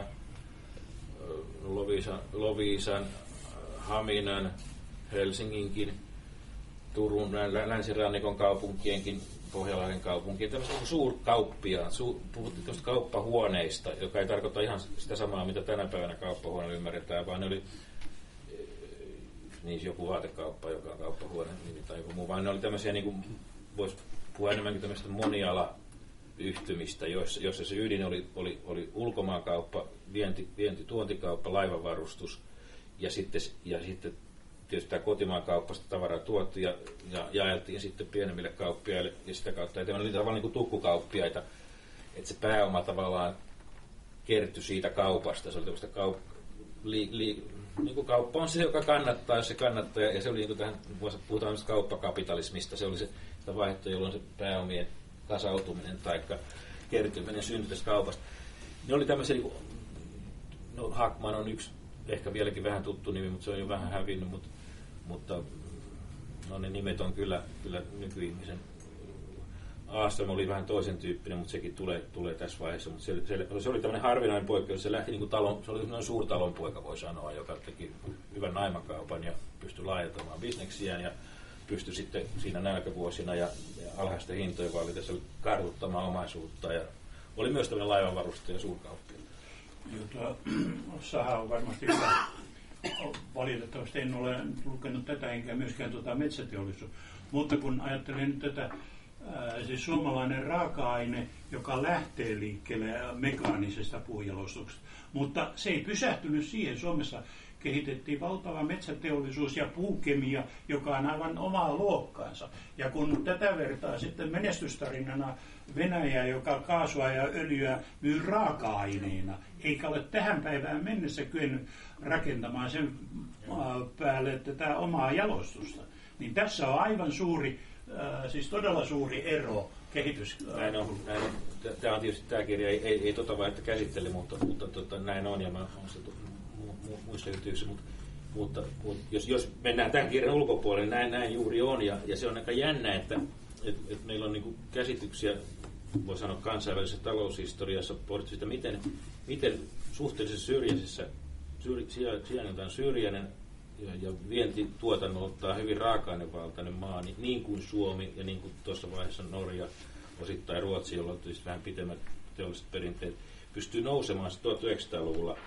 Loviisan, Haminan, Helsinginkin, Turun, länsirannikon kaupunkienkin, Pohjanlahden kaupunkien, tämmöistä suurkauppia, puhuttiin tuosta kauppahuoneista, joka ei tarkoita ihan sitä samaa, mitä tänä päivänä kauppahuone ymmärretään, vaan ne oli niin joku vaatekauppa, joka on kauppahuone tai joku muu, vaan ne oli tämmöisiä, niin kuin voisi puhua enemmänkin tämmöistä moniala-yhtymistä, joissa se ydin oli ulkomaankauppa, tuontikauppa, laivavarustus ja sitten tietysti tämä kotimaankauppa sitä tavaraa tuotti ja jaeltiin sitten pienemmille kauppiaille ja sitä kautta oli tavallaan niin kuin tukkukauppiaita, että se pääoma tavallaan kertyi siitä kaupasta. Se oli tämmöistä niin kuin kauppa on se, joka kannattaa, jos se kannattaa, ja se oli niin kuin tähän, puhutaan kauppakapitalismista, se oli se vaihtoehto, jolloin se pääomien kasautuminen tai kertyminen syntyi tästä kaupasta. Ne oli tämmöisiä, niin kuin, Hackman on yksi, ehkä vieläkin vähän tuttu nimi, mutta se on jo vähän hävinnyt, mutta ne nimet on kyllä nykyihmisen. Aastrom oli vähän toisen tyyppinen, mutta sekin tulee tässä vaiheessa. Mutta se oli tämmöinen harvinainen poikkeus. Se lähti niin kuin se oli suurtalon poika, voi sanoa, joka teki hyvän naimakaupan ja pystyi laajentamaan bisneksiään ja pystyi sitten siinä nälkävuosina ja alhaisten hintojen vallitessa kartuttamaan omaisuutta. Ja oli myös tämmöinen laivanvarustaja ja suurkauppia. Saha on varmasti hyvä. Valitettavasti en ole lukenut tätä enkä myöskään metsäteollisuutta. Mutta kun ajattelen nyt tätä, siis suomalainen raaka-aine, joka lähtee liikkeelle mekaanisesta puunjalostuksesta. Mutta se ei pysähtynyt siihen. Suomessa kehitettiin valtava metsäteollisuus ja puukemia, joka on aivan omaa luokkaansa. Ja kun tätä vertaa sitten menestystarinana Venäjä, joka kaasua ja öljyä myy raaka-aineena, eikä ole tähän päivään mennessä kyennyt rakentamaan sen päälle tätä omaa jalostusta, niin tässä on aivan suuri, siis todella suuri ero kehitys. Näin on. Tämä on tietysti tämä kirja, ei tota vaihetta käsittele, mutta näin on, ja mä olen sitä muissa yhteyksissä, mutta jos mennään tämän kirjan ulkopuolelle, niin näin juuri on, ja se on aika jännä, että meillä on niin kuin käsityksiä, voi sanoa kansainvälisessä taloushistoriassa, pohdittu sitä, miten suhteellisen sijainniltaan syrjäinen ja vientituotannoltaan hyvin raaka-ainevaltainen maa, niin kuin Suomi ja niin kuin tuossa vaiheessa Norja, osittain Ruotsi, jolla on tietysti vähän pitemmät teolliset perinteet, pystyy nousemaan 1900-luvulla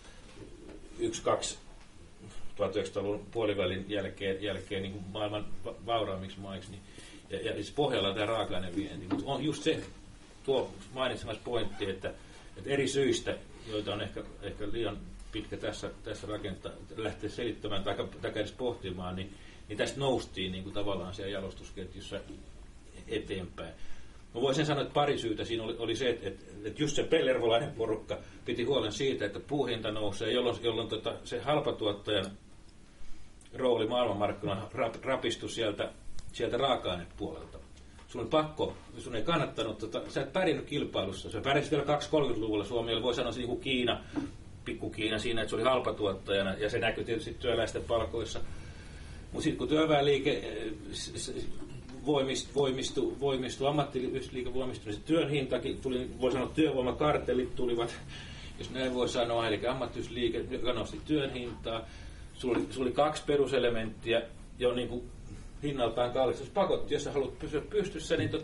1900-luvun puolivälin jälkeen niin kuin maailman vauraammiksi maiksi, niin, ja siis pohjalla on tämä raaka-ainevienti. Mutta on just se tuo mainitsemassa pointti, että eri syistä, joita on ehkä liian pitkä tässä rakentaa, lähteä selittämään tai edes pohtimaan, niin tästä noustiin niin kuin tavallaan siellä jalostusketjussa eteenpäin. Mä voisin sanoa, että pari syytä siinä oli se, että just se pellervolainen porukka piti huolen siitä, että puuhinta nousee, jolloin se halpatuottajan rooli maailmanmarkkinoilla rapistui sieltä raaka-ainepuolelta. Sun ei kannattanut, sä et pärjännyt kilpailussa. Se pärjäsi vielä 230-luvulla Suomella, voi sanoa se niin kuin Kiina, pikku-Kiina siinä, että se oli halpatuottajana, ja se näkyi tietysti työläisten palkoissa. Mutta sitten kun työväenliike voimistui, ammattiliike voimistui, niin se työn hintakin tuli, voi sanoa työvoimakartellit tulivat, jos näin voi sanoa, eli ammattiliike, joka nosti työn hintaa. Sulla oli kaksi peruselementtiä, jo niin kuin hinnaltaan kallis. Jos pakotti, jos sä haluat pysyä pystyssä, niin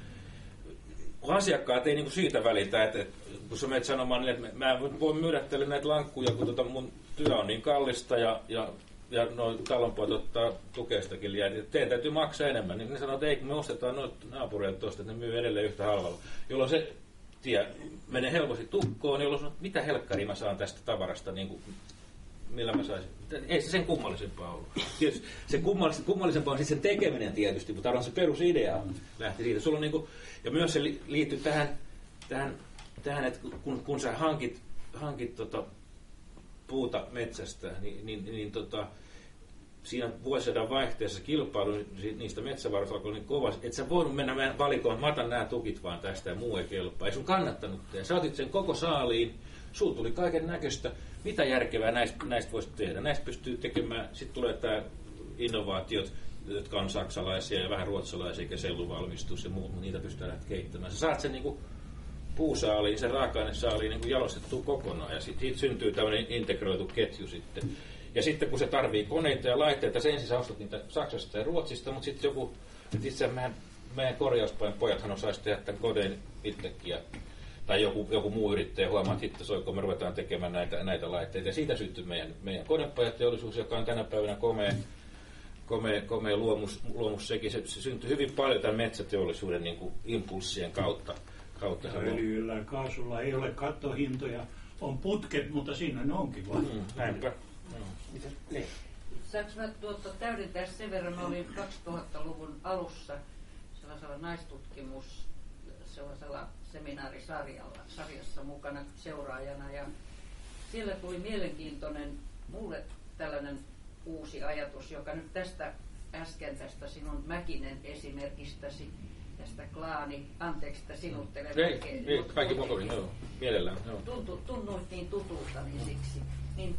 asiakkaat ei niin kuin siitä välitä, että kun sä menet sanomaan, niin että mä voin myydä teille näitä lankkuja, kun mun työ on niin kallista ja noin talonpojat ottaa tukeistakin liian, niin teidän täytyy maksaa enemmän. Niin ne sanoo, että ei, me ostetaan noita naapureilta tuosta, että ne myy edelleen yhtä halvalla. Jolloin se tie menee helposti tukkoon, jolloin sanoo, mitä helkkaria mä saan tästä tavarasta, niin kuin, millä mä saisin. Ei se sen kummallisempaa ollut. Tietysti se kummallisempaa on sitten sen tekeminen tietysti, mutta arvoin se perusidea lähti siitä. Sulla on niin kuin, ja myös se liittyy tähän että kun sä hankit puuta metsästä, niin siinä vuosisadan vaihteessa kilpailu niistä metsävaroista alkoi niin kova, että sä voinut mennä valikoon, mä otan nämä tukit vaan tästä ja muu ei kelpaa. Ei sun kannattanut tehdä. Sä otit sen koko saaliin, sulla tuli kaiken näköistä. Mitä järkevää näistä voisi tehdä? Näistä pystyy tekemään, sitten tulee tämä innovaatiot, jotka on saksalaisia ja vähän ruotsalaisia, ja selluvalmistus ja muut, niitä pystytään lähteä kehittämään. Sä saat sen niin kuin puusaaliin, sen raaka-ainesaaliin niin kuin jalostettua kokonaan, ja siitä syntyy tämmöinen integroitu ketju sitten. Ja sitten kun se tarvii koneita ja laitteita, sen ensin sä ostat niitä Saksasta ja Ruotsista, mutta sitten itse meidän korjauspain pojathan osaisi tehdä tämän kodeen itsekin, tai joku muu yrittäjä huomaa, että hitto soiko, me ruvetaan tekemään näitä laitteita. Ja siitä syntyy meidän konepajateollisuus, joka on tänä päivänä komea luomus sekin. Se syntyy hyvin paljon tämän metsäteollisuuden niin kuin impulssien kautta. Öljyllä ja kaasulla ei ole kattohintoja. On putket, mutta siinä ne onkin vaan. Näinpä. Saanko mä täydentää sen verran? Mä olin 2000-luvun alussa sellaisella sellaisella seminaarisarjassa mukana seuraajana. Ja siellä tuli mielenkiintoinen mulle tällainen uusi ajatus, joka nyt tästä sinun Mäkinen esimerkistäsi, tästä että sinuttele. Ei, kaikki mukavia, joo, mielellään. Tunnuit niin tutulta, niin siksi. Niin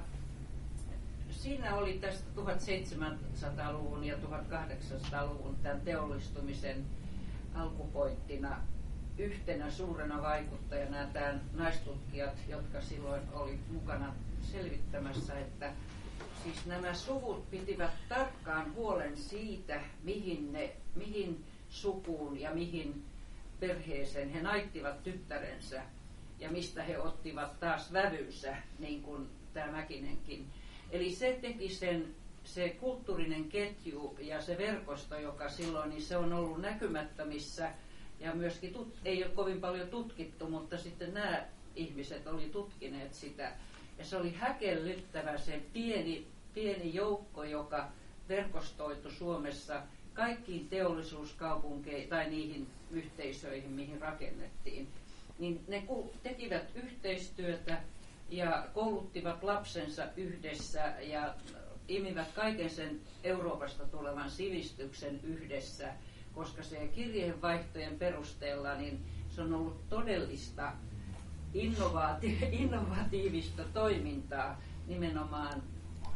siinä oli tästä 1700-luvun ja 1800-luvun tämän teollistumisen alkupointtina yhtenä suurena vaikuttajana tämä naistutkijat, jotka silloin oli mukana selvittämässä, että siis nämä suvut pitivät tarkkaan huolen siitä, mihin sukuun ja mihin perheeseen he naittivat tyttärensä ja mistä he ottivat taas vävynsä, niin kuin tämä Mäkinenkin. Eli se teki se kulttuurinen ketju ja se verkosto, joka silloin, niin se on ollut näkymättömissä ja myöskin ei ole kovin paljon tutkittu, mutta sitten nämä ihmiset oli tutkineet sitä. Ja se oli häkellyttävä se pieni joukko, joka verkostoitu Suomessa kaikkiin teollisuuskaupunkeihin tai niihin yhteisöihin, mihin rakennettiin. Niin ne tekivät yhteistyötä ja kouluttivat lapsensa yhdessä ja imivät kaiken sen Euroopasta tulevan sivistyksen yhdessä, koska se kirjeenvaihtojen perusteella niin se on ollut todellista innovatiivista toimintaa nimenomaan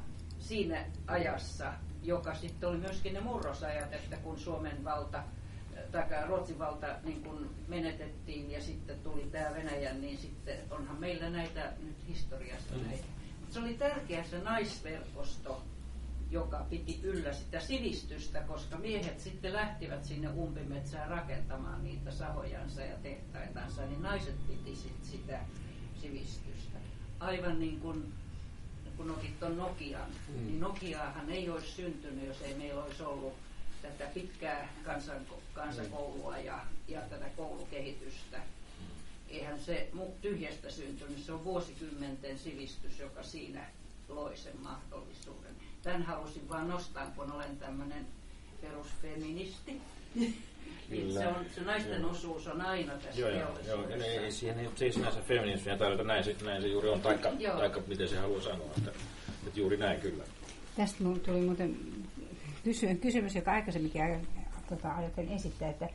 siinä ajassa, joka sitten oli myöskin ne murrosajat, että kun Suomen valta Ruotsin valta niin kun menetettiin ja sitten tuli tämä Venäjän, niin sitten onhan meillä näitä nyt historiasta näitä. Mutta se oli tärkeä se naisverkosto, joka piti yllä sitä sivistystä, koska miehet sitten lähtivät sinne umpimetsään rakentamaan niitä sahojansa ja tehtaitansa, niin naiset piti sitä sivistystä. Aivan niin kuin kun otit tuon Nokian, niin Nokiaahan ei olisi syntynyt, jos ei meillä olisi ollut tätä pitkää kansakoulua ja tätä koulukehitystä. Eihän se tyhjästä syntynyt, se on vuosikymmenten sivistys, joka siinä loi sen mahdollisuuden. Tämän halusin vaan nostaa, kun olen tämmöinen perusfeministi. Se naisten osuus on aina tässä teollisuudessa. Siihen ei sinänsä feminismiä tarvita, näin se juuri on, taikka miten se haluaa sanoa, että juuri näin kyllä. Tästä tuli muuten kysymys, joka aikaisemminkin ajattelin esittää, että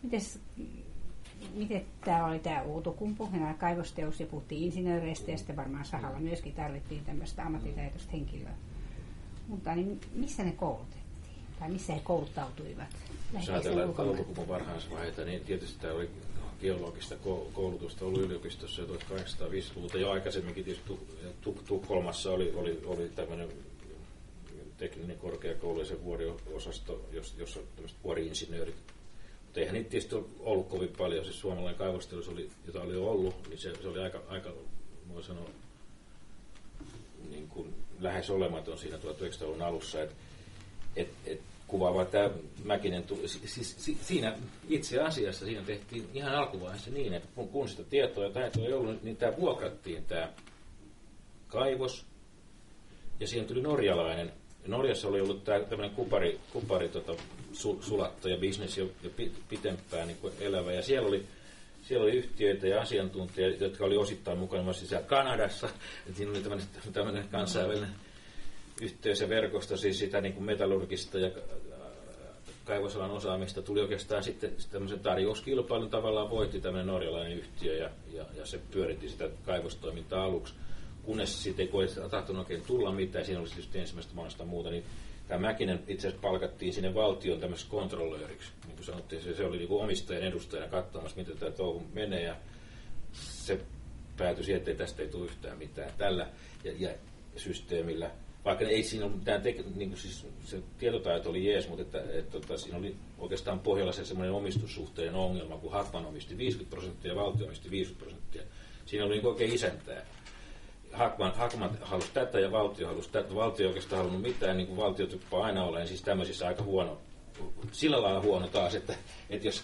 miten tämä oli tämä Outokumpu, kaivosteos, ja puhuttiin insinööreistä, ja sitten varmaan sahalla myöskin tarvittiin tämmöistä ammattitaitoista henkilöä. Mutta niin missä ne koulutettiin? Tai missä he kouluttautuivat? Jos ajatellaan Outokumpun varhaisvaiheita, niin tietysti tämä oli geologista koulutusta ollut yliopistossa jo 1850-luvulta. Jo aikaisemminkin tietysti Tukholmassa oli tämmöinen tekninen korkeakoulu ja se vuoriosasto, jossa tämmöiset vuori-insinöörit. Mutta eihän niitä tietysti ollut kovin paljon. Siis suomalainen kaivosteollisuus, jota oli jo ollut, niin se oli aika voi sanoa, niin kuin lähes olematon siinä 1900-luvun alussa. Kuvaava tämä Mäkinen, siinä itse asiassa siinä tehtiin ihan alkuvaiheessa niin, että kun sitä tietoa ja taitoa ei ollut, niin tämä vuokrattiin tämä kaivos ja siihen tuli norjalainen. Norjassa oli ollut tämmöinen kupari sulattaja bisnes jo pitempään niin kuin elävä ja siellä oli yhtiöitä ja asiantuntijoita, jotka oli osittain mukana myös siellä Kanadassa. Et siinä oli tämmöinen kansainvälinen yhteys ja verkosto, siis sitä niin kuin metallurgista ja kaivosalan osaamista tuli oikeastaan sitten tämmöisen tarjouskilpailun tavallaan voitti tämmöinen norjalainen yhtiö ja se pyöritti sitä kaivostoimintaa aluksi. Kunnes siitä ei tahtonut oikein tulla mitään, siinä oli tietysti ensimmäistä maasta muuta, niin tämä Mäkinen itse asiassa palkattiin sinne valtion tämmöisessä kontrollööriksi. Niin kuin sanottiin, se oli niin kuin omistajan edustajana katsomassa, miten tämä touhu menee ja se päätyi siihen, että tästä ei tule yhtään mitään tällä ja systeemillä. Vaikka ei siinä ollut mitään, niin siis se tietotaito oli jees, mutta että siinä oli oikeastaan pohjalla se semmoinen omistussuhteiden ongelma, kun Hackman omisti 50% ja valtio omisti 50%. Siinä oli niin oikein isäntää. Hackman halusi tätä ja valtio halusi tätä. Valtio ei oikeastaan halunnut mitään, niin kuin valtio typpää aina olleen, siis tämmöisissä aika huono, sillä lailla huono taas, että jos...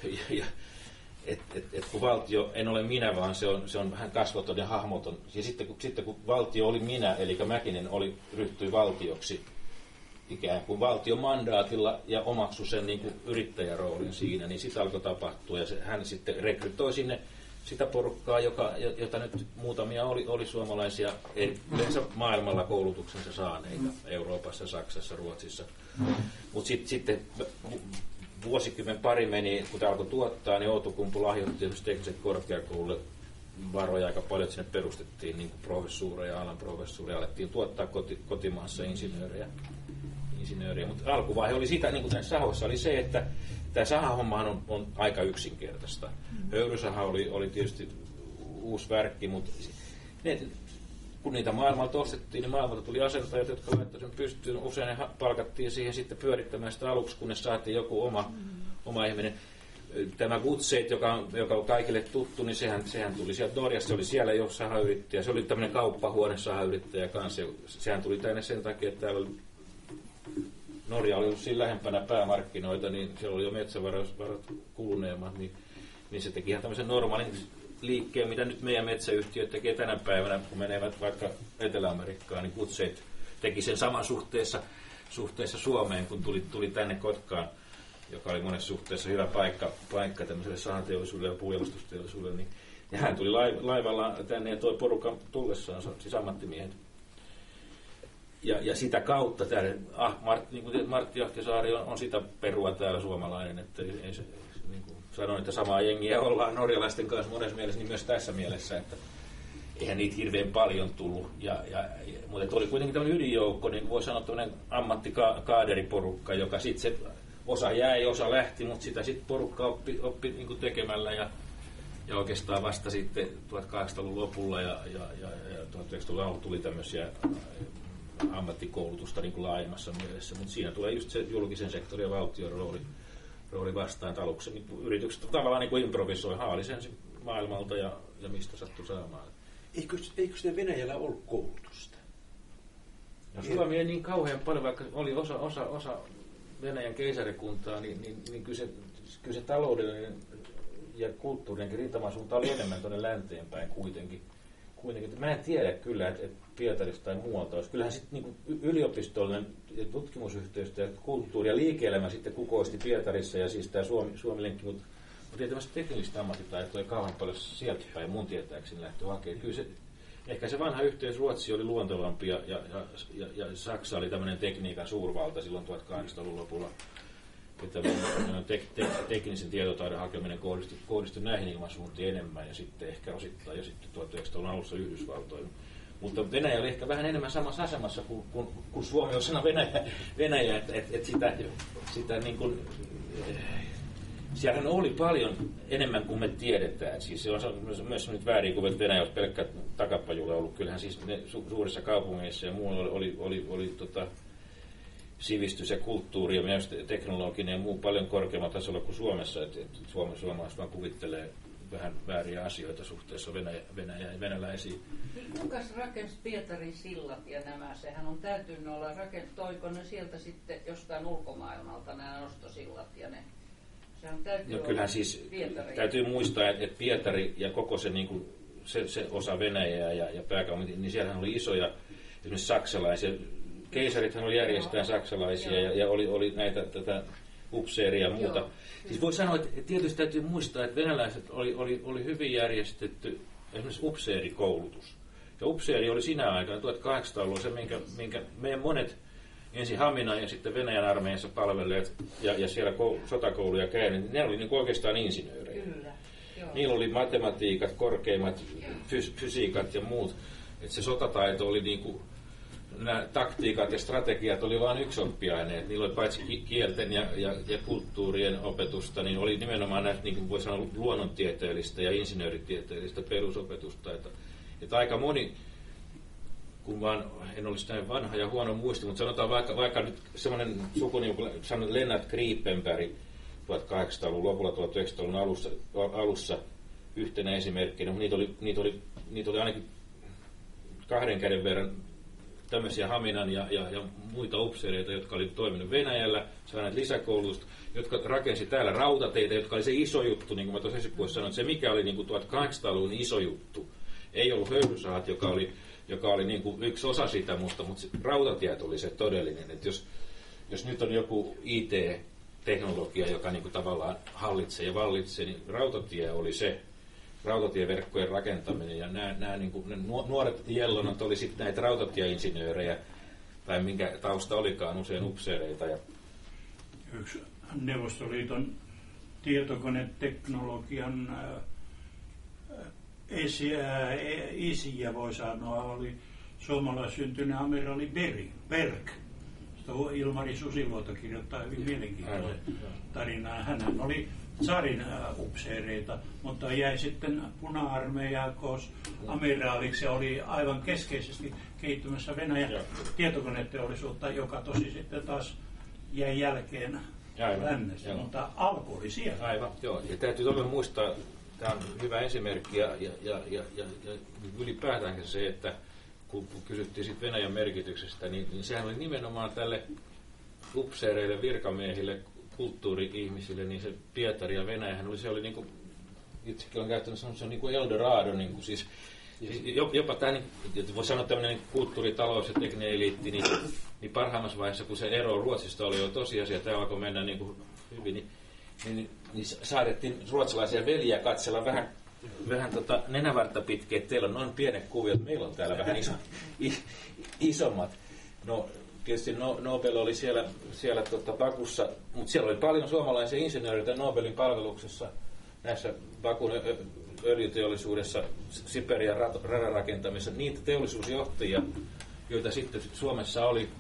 kun valtio en ole minä, vaan se on vähän kasvoton ja hahmoton. Ja sitten kun valtio oli minä, eli Mäkinen ryhtyi valtioksi ikään kuin valtion mandaatilla ja omaksui sen niin kuin yrittäjäroolin siinä, niin sitä alkoi tapahtua. Ja hän sitten rekrytoi sinne sitä porukkaa, jota nyt muutamia oli suomalaisia, yleensä maailmalla koulutuksensa saaneita, Euroopassa, Saksassa, Ruotsissa. Mutta sitten vuosikymmen pari meni, kun tämä alkoi tuottaa, niin Outokumpu lahjoitti esimerkiksi teknisen korkeakoululle varoja aika paljon, että sinne perustettiin niin kuin professuureja, alan professuureja, alettiin tuottaa kotimaassa insinöörejä. Mutta alkuvaihe oli sitä, niin kuin näissä sahoissa, oli se, että tämä sahahommahan on aika yksinkertaista. Höyrysaha oli tietysti uusi värkki, mutta kun niitä maailmalta ostettiin, niin maailmalta tuli asentajat, jotka laittavat sen pystyyn. Usein ne palkattiin siihen sitten pyörittämään sitä aluksi, kunnes saatiin joku oma ihminen. Tämä Gutseit, joka on kaikille tuttu, niin sehän tuli sieltä Norjasta. Se oli siellä jo sahayrittäjä. Se oli tämmöinen kauppahuone sahayrittäjä kanssa. Sehän tuli tänne sen takia, että täällä Norja oli ollut siinä lähempänä päämarkkinoita, niin siellä oli jo metsävarat kuluneemmat. Niin se teki ihan tämmöisen normaalin liikkeen, mitä nyt meidän metsäyhtiöt tekee tänä päivänä, kun menevät vaikka Etelä-Amerikkaan, niin Gutseit teki sen saman suhteessa Suomeen, kun tuli tänne Kotkaan, joka oli monessa suhteessa hyvä paikka tämmöiselle sahateollisuudelle ja puujalostusteollisuudelle. Niin, ja hän tuli laivalla tänne ja toi porukan tullessaan, siis ammattimiehet. Ja sitä kautta niin kuin Martti Ahtisaari on sitä perua täällä suomalainen, että ei se, niin kuin sanoin, että samaa jengiä ollaan norjalaisten kanssa monessa mielessä, niin myös tässä mielessä, että eihän niitä hirveän paljon tullut. Mutta oli kuitenkin tämmöinen ydinjoukko, niin voi sanoa tämmöinen ammattikaaderiporukka, joka sitten se osa jäi, osa lähti, mutta sitä sitten porukka oppi niin kuin tekemällä ja oikeastaan vasta sitten 1800-luvun lopulla ja 1900-luvun alulla tuli tämmöisiä ammattikoulutusta niin kuin laajemmassa mielessä, mutta siinä tulee just se julkisen sektorin ja valtion rooli vastaan, että aluksi niin yritykset tavallaan niin kuin improvisoi, haali sen maailmalta ja mistä sattui saamaan. Eikö siinä Venäjällä ollut koulutusta? No, Suomi ei niin kauhean paljon, vaikka oli osa Venäjän keisarikuntaa, niin kyllä se taloudellinen ja kulttuurinenkin rintamasuunta oli enemmän tuonne länteen päin kuitenkin. Mä en tiedä kyllä, että Pietarista tai muualta olisi. Kyllähän sitten niin yliopistollinen tutkimusyhteistyö ja kulttuuri ja liike-elämä sitten kukoisti Pietarissa ja siis tämä Suomi-lenkki, mutta ei tämmöistä teknillistä ammattitaitoa ei kauhean paljon sieltä päin mun tietääkseni lähtö hakemaan. Kyllä ehkä se vanha yhteys Ruotsi oli luontevampi ja Saksa oli tämmöinen tekniikan suurvalta silloin 1800-luvun lopulla. Että teknisen tietotaidon hakeminen kohdistui näihin ilmansuuntiin enemmän ja sitten ehkä osittain jo sitten 1900-luvun alussa Yhdysvaltoihin. Mutta Venäjä oli ehkä vähän enemmän samassa asemassa kuin Suomi osana Venäjä että sitä niin kuin, siellä oli paljon enemmän kuin me tiedetään. Siis se on myös nyt väärin, kun Venäjä olisi pelkkä takapajulla ollut. Kyllähän siis ne suurissa kaupungeissa ja muualla oli sivistys ja kulttuuri ja myös teknologinen ja muu paljon korkeammalla tasolla kuin Suomessa. Suomalaiset vaan kuvittelee vähän vääriä asioita suhteessa Venäjään ja venäläisiin. Kuinka rakensi Pietarin sillat ja nämä? Sehän on täytynyt olla toiko ne sieltä sitten jostain ulkomaailmalta nämä nostosillat ja ne? No kyllähän siis täytyy muistaa, että Pietari ja koko se, niin kuin, se osa Venäjää ja pääkaupunki, niin siellähän oli isoja esimerkiksi saksalaisia. Keisarithan oli järjestään saksalaisia ja oli tätä upseeria ja muuta. Siis voi sanoa, että tietysti täytyy muistaa, että venäläiset oli hyvin järjestetty esimerkiksi upseerikoulutus. Ja upseeri oli sinä aikana 1800-luvulla se, minkä meidän monet ensin Haminan ja sitten Venäjän armeijassa palvelleet ja siellä sotakouluja käyneet, niin ne oli niin oikeastaan insinöörejä. Niillä oli matematiikat, korkeimmat fysiikat ja muut. Että se sotataito oli niin kuin, nämä taktiikat ja strategiat oli vain yksi oppiaine. Niillä oli paitsi kielten ja kulttuurien opetusta, niin oli nimenomaan näistä, niin kuin voi sanoa, luonnontieteellistä ja insinööritieteellistä perusopetusta. Että aika moni, kun vaan en olisi näin vanha ja huono muisti, mutta sanotaan vaikka nyt semmoinen suku, niin kuin sanon Lennart Griepenberg 1800-luvun lopulla 1900-luvun alussa yhtenä esimerkkinä, niitä oli ainakin 2 käden verran tämmöisiä Haminan ja muita upseereita, jotka oli toiminut Venäjällä, saaneet lisäkoulutusta, jotka rakensi täällä rautateitä, jotka oli se iso juttu, niin kuin mä tuossa esipuolessa sanoin, että se mikä oli niin kuin 1800-luvun iso juttu, ei ollut höyrysahat, joka oli niin kuin yksi osa sitä, mutta rautatiet oli se todellinen, että jos nyt on joku IT-teknologia, joka niin kuin tavallaan hallitsee ja vallitsee, niin rautatie oli se, rautatieverkkojen rakentaminen ja nämä niin kuin, ne nuoret jellonat oli sitten näitä rautatieinsinöörejä tai minkä tausta olikaan usein upseereita. Yksi Neuvostoliiton tietokoneteknologian isiä voi sanoa oli suomalaissyntyinen amiraali Berg. Ilmari Susiluoto kirjoittaa hyvin mielenkiintoisen tarinaa. Hän oli tsarin upseereita, mutta jäi sitten puna-armeijaan amiraaliksi ja oli aivan keskeisesti kehittymässä Venäjän tietokoneteollisuutta, joka tosi sitten taas jäi jälkeen lännessä, mutta alku oli siellä. Aivan, joo. Ja täytyy todella muistaa, tämä on hyvä esimerkki ja ylipäätään se, että kun kysyttiin sit Venäjän merkityksestä, niin sehän oli nimenomaan tälle upseereille, virkamiehille, kulttuuri-ihmisille, niin se Pietari ja Venäjähän oli niin kuin, itsekin olen käyttänyt sanoa, se on niin kuin Eldorado, niin kuin siis jopa tämä, niin, voi sanoa tämmöinen kulttuuritalous ja tekninen eliitti, niin parhaimmassa vaiheessa, kun se ero Ruotsista oli jo tosiasia, tämä alkoi mennä niin kuin hyvin, niin saadettiin ruotsalaisia veljiä katsella vähän nenävartta pitkin, että teillä on noin pienet kuviot, meillä on täällä vähän isommat. No, tietysti Nobel oli siellä Bakussa, mutta siellä oli paljon suomalaisia insinööreitä Nobelin palveluksessa näissä Bakun öljyteollisuudessa, Siperian radan rakentamisessa. Niitä teollisuusjohtajia, joita sitten Suomessa oli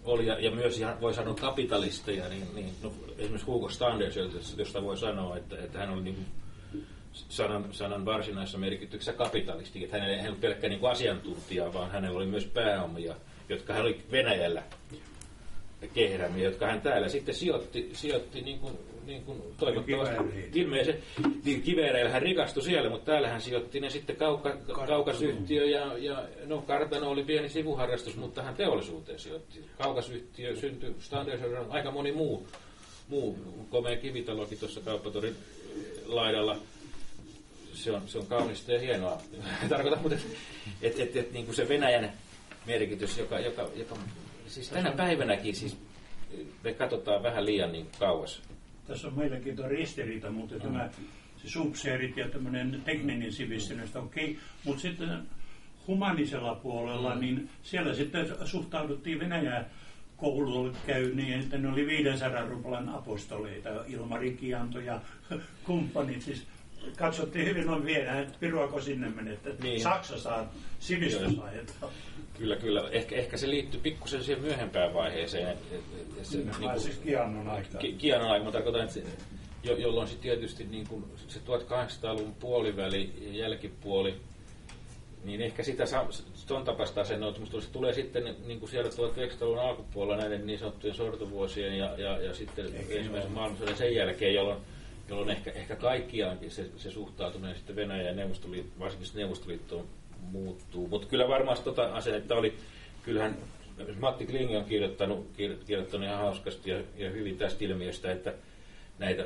oli ja myös ihan voi sanoa kapitalisteja, niin no, esimerkiksi Hugo Standers, josta voi sanoa, että hän oli niin sanan varsinaisessa merkityksessä kapitalisti, että hän ei ollut pelkkä niin asiantuntija, vaan hänellä oli myös pääomia, jotka hän oli Venäjällä kehräämiä, jotka hän täällä sitten sijoitti niin kuin toivottavasti ilmeisen kivääreillä hän rikastui siellä, mutta täällä hän sijoitti ne sitten Kaukasyhtiö ja no Kartano oli pieni sivuharrastus, mutta hän teollisuuteen sijoitti. Kaukasyhtiö syntyi, Standers aika moni muu komea kivitalokin tuossa Kauppatorin laidalla. Se on kaunista ja hienoa. Tarkoitan, mutta että niin kuin se Venäjän merkitys, joka siis tänä päivänäkin siis me katsotaan vähän liian niin kauas. Tässä on mielenkiintoinen ristiriita, mutta se subseerit ja tämmöinen tekninen sivistynyt, okei. Mutta sitten humanisella puolella, niin siellä sitten suhtauduttiin Venäjän kouluun käy niin, että ne oli 500 ruplan apostoleita, Ilmari Kianto ja kumppanit. Siis katsottiin hyvin on vielä, että piruako sinne menette, että niin. Saksa saa sivistyslaajetta. Kyllä. Ehkä se liittyy pikkusen siihen myöhempään vaiheeseen. Siis Kianon aikaan. Kianon aikaan, tarkoitan, että jolloin sitten tietysti niin kuin se 1800-luvun puoliväli ja jälkipuoli, niin ehkä sitä ton tapaista asennoitusta se tulee sitten niin kuin siellä 1900-luvun alkupuolella näiden niin sanottujen sortovuosien ja sitten ensimmäisen maailmansodan sen jälkeen, jolloin ehkä kaikkiaankin se suhtautuminen sitten Venäjän ja varsinkin Neuvostoliittoon muuttuu. Mutta kyllä varmasti asennetta oli, kyllähän Matti Klinge on kirjoittanut ihan hauskasti ja hyvin tästä ilmiöstä, että näitä,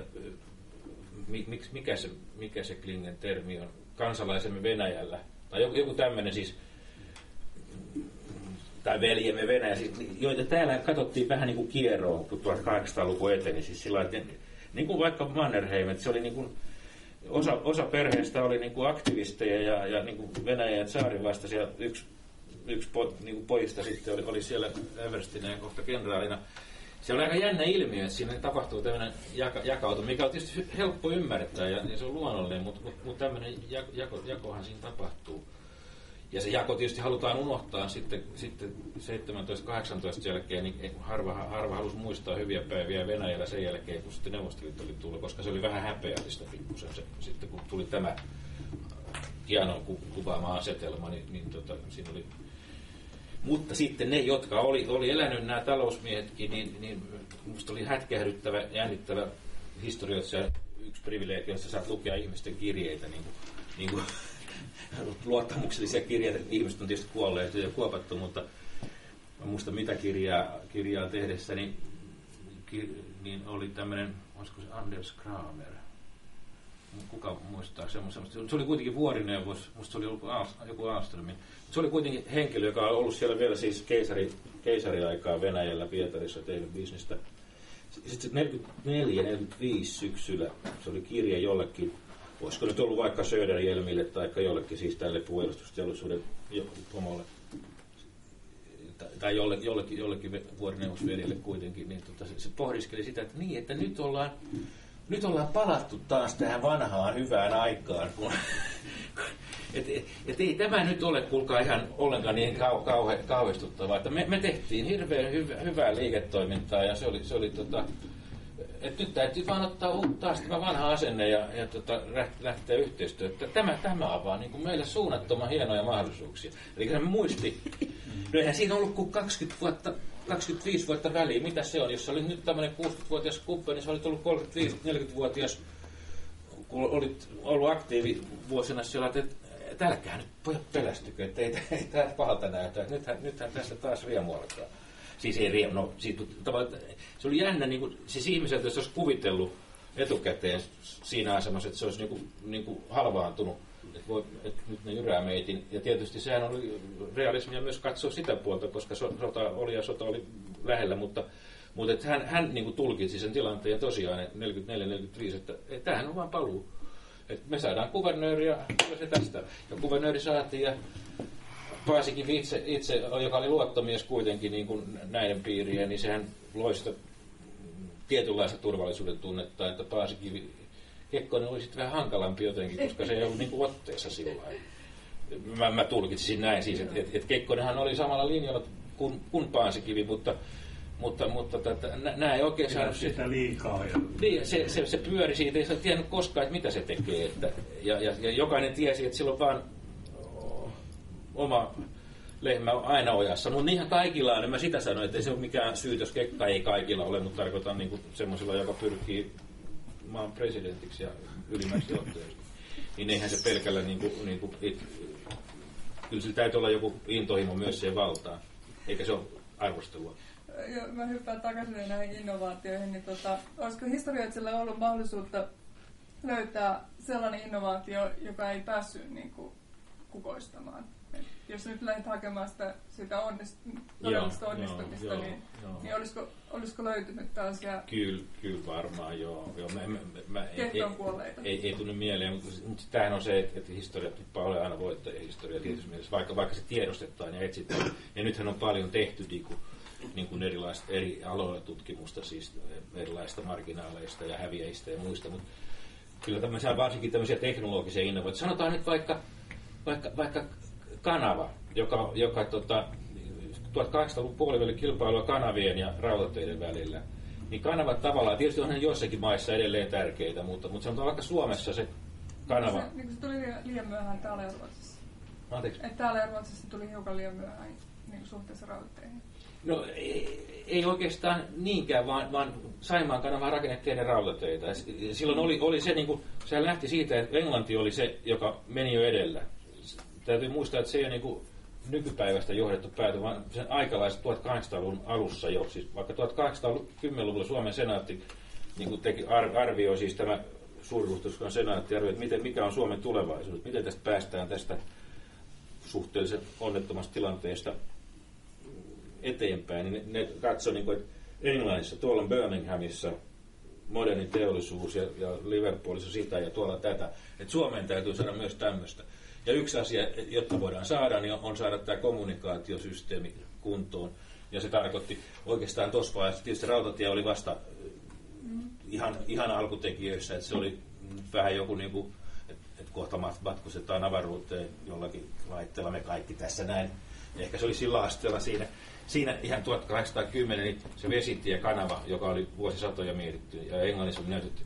mikä se Klingen termi on, kansalaisemme Venäjällä, tai joku tämmöinen siis, tai veljemme Venäjä, siis, joita täällä katsottiin vähän niin kuin kieroon, kun 1800-luku eteni, siis sillä lailla, niin kuin vaikka Mannerheim, että se oli niin kuin, osa perheestä oli niin kuin aktivisteja ja niin kuin Venäjän ja tsaarin vastaisia. Yksi niin kuin pojista sitten oli siellä everstinä ja kohta kenraalina. Se on aika jännä ilmiö, että siinä tapahtuu tämmöinen jakautuminen, mikä on tietysti helppo ymmärtää ja se on luonnollinen, mutta tämmöinen jakohan siinä tapahtuu. Ja se jako tietysti halutaan unohtaa sitten 17-18 jälkeen, niin harva halusi muistaa hyviä päiviä Venäjällä sen jälkeen, kun sitten Neuvostoliitto oli tullut, koska se oli vähän häpeällistä pikkusen. Sitten kun tuli tämä Kianon kuvaama asetelma, niin siinä oli. Mutta sitten ne, jotka oli elänyt nämä talousmiehetkin, niin musta oli hätkähdyttävä, jännittävä historioitsija. Yksi privilegio, jossa saat lukea ihmisten kirjeitä, niin kuin luottamuksellisia kirjeitä. Ihmiset on tietysti kuolleet ja kuopattu, mutta muista mitä kirjaa tehdessä, niin oli tämmöinen, olisiko se Anders Kramer, kuka muistaa semmoista. Se oli kuitenkin vuorineuvos, musta se oli ollut joku Alströmin. Se oli kuitenkin henkilö, joka on ollut siellä vielä siis keisariaikaa Venäjällä, Pietarissa tehnyt bisnestä. Sitten 44-45 syksyllä se oli kirje jollekin, olisiko nyt ollut vaikka Söderjelmille tai jollekin siis tälle puolustusteollisuuden pomolle tai jollekin vuorineuvosveljelle kuitenkin, niin se pohdiskeli sitä, että nyt ollaan palattu taas tähän vanhaan hyvään aikaan, et ei tämä nyt ole, kuulkaa, ihan ollenkaan niin kauhistuttavaa, että me tehtiin hirveän hyvää liiketoimintaa ja se oli että nyt täytyy vaan ottaa taas tämä vanha asenne ja lähteä yhteistyötä. Tämä avaa niin kuin meille suunnattoman hienoja mahdollisuuksia. Eli se muisti, no eihän siinä ollut kuin 25 vuotta väliä. Mitä se on? Jos olit nyt tämmöinen 60-vuotias kumppani, niin sä olit ollut 35-40-vuotias, kun olit ollut aktiivi vuosina siellä, että älkää nyt pojat pelästykö, että ei tämä pahalta näytä. Nythän tästä taas riemu alkaa. Siis ei riemu, no se oli jännä, niin kuin, siis ihmiseltä, jos olisi kuvitellut etukäteen siinä asemassa, että se olisi niin kuin halvaantunut, että nyt ne jyrää meitin. Ja tietysti sehän oli realismia myös katsoa sitä puolta, koska sota oli lähellä, mutta että hän niin kuin tulkitsi sen tilanteen tosiaan, että 44-45, että tämähän on vaan paluu. Että me saadaan kuvernööriä, ja se tästä. Ja kuvernööri saatiin, ja Paasikivi itse, joka oli luottomies kuitenkin niin kuin näiden piiriin, niin sehän loi sitä tietynlaista turvallisuuden tunnetta, että Paasikivi Kekkonen oli sitten vähän hankalampi jotenkin, koska se ei ollut niin kuin otteessa sillä lailla. Mä tulkitsin näin siis, että Kekkonenhan oli samalla linjalla kuin Paasikivi, mutta mutta nämä ei oikein saanut sitä liikaa. Niin, se pyöri siitä, ei sä tiennyt koskaan, että mitä se tekee. Ja jokainen tiesi, että sillä on vaan oma lehmä aina ojassa. Mutta niinhän kaikilla on, mä sitä sanoin, että ei se ole mikään syytös, kekka ei kaikilla ole, mutta tarkoitan niin semmoisella, joka pyrkii maan presidentiksi ja ylimmäksi johtajaksi. Niin eihän se pelkällä, kyllä sillä täytyy olla joku intohimo myös siihen valtaan, eikä se ole arvostelua. Mä hyppään takaisin näihin innovaatioihin, niin olisiko historioitsijalla ollut mahdollisuutta löytää sellainen innovaatio, joka ei päässyt kukoistamaan? Jos nyt lähdet hakemaan sitä todellista onnistumista, niin olisiko löytynyt tällaisia... Kyllä varmaan, joo. Kehtoon kuolleita. Ei tunne mieleen, mutta tämähän on se, että historia tuppaa ole aina voittajia historia tietysti mielessä, vaikka se tiedostetaan ja etsitään. Ja nythän on paljon tehty niin kuin eri aloilla tutkimusta, siis erilaisista marginaaleista ja häviäjistä ja muista, mutta kyllä varsinkin tämmöisiä teknologisia innovaatioita. Sanotaan nyt vaikka kanava, joka 1800-luvun puolivälin kilpailua kanavien ja rautateiden välillä, niin kanavat tavallaan, tietysti on joissakin maissa edelleen tärkeitä, mutta sanotaan vaikka Suomessa se kanava... Se tuli liian myöhään täällä ja Ruotsissa. Anteeksi? Täällä ja Ruotsissa tuli hiukan liian myöhään suhteessa rautateihin. No ei oikeastaan niinkään, vaan Saimaan kanava rakennettiin ennen rautateitä. Silloin oli se, sehän lähti siitä, että Englanti oli se, joka meni jo edellä. Täytyy muistaa, että se ei ole nykypäivästä johdettu päätö, vaan sen aikalaiset 1800-luvun alussa jo. Siis vaikka 1810-luvulla Suomen senaatti arvioi, siis tämä suurruhtinaskunnan senaatti arvioi, että mikä on Suomen tulevaisuus, miten tästä päästään tästä suhteellisen onnettomasta tilanteesta eteenpäin, niin ne katsoi, että Englannissa, tuolla on Birminghamissa moderni teollisuus ja Liverpoolissa sitä ja tuolla tätä, että Suomeen täytyy saada myös tämmöistä. Ja yksi asia, jotta voidaan saada, niin on saada tämä kommunikaatiosysteemi kuntoon. Ja se tarkoitti oikeastaan tuossa vaiheessa, tietysti rautatie oli vasta ihan alkutekijöissä, että se oli vähän joku, että kohta matkustetaan avaruuteen jollakin laitteella me kaikki tässä näin. Ja ehkä se oli sillä asteella siinä ihan 1810, niin se vesitiekanava, joka oli vuosisatoja mietitty ja Englannissa on näytetty.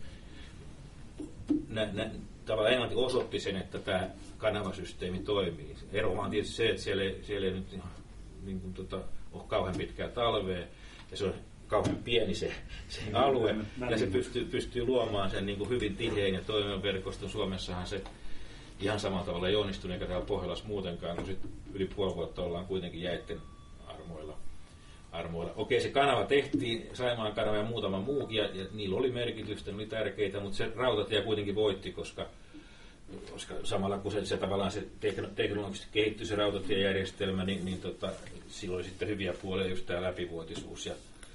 Tavallaan Englanti osoitti sen, että tämä kanavasysteemi toimii. Ero on tietysti se, että siellä ei nyt ole kauhean pitkää talvea ja se on kauhean pieni se alue ja se pystyy luomaan sen hyvin tiheän ja toimivan verkoston. Suomessahan se ihan samalla tavalla ei onnistunut eikä täällä Pohjolassa muutenkaan, kun sitten yli puoli vuotta ollaan kuitenkin jäitten armoilla. Okei, se kanava tehtiin, Saimaan kanava ja muutama muukin, ja niillä oli merkitystä, ne oli tärkeitä, mutta se rautatie kuitenkin voitti, koska samalla kun se tavallaan se teknologisesti kehittyi se rautatiejärjestelmä, niin sillä oli sitten hyviä puolia just tämä läpivuotisuus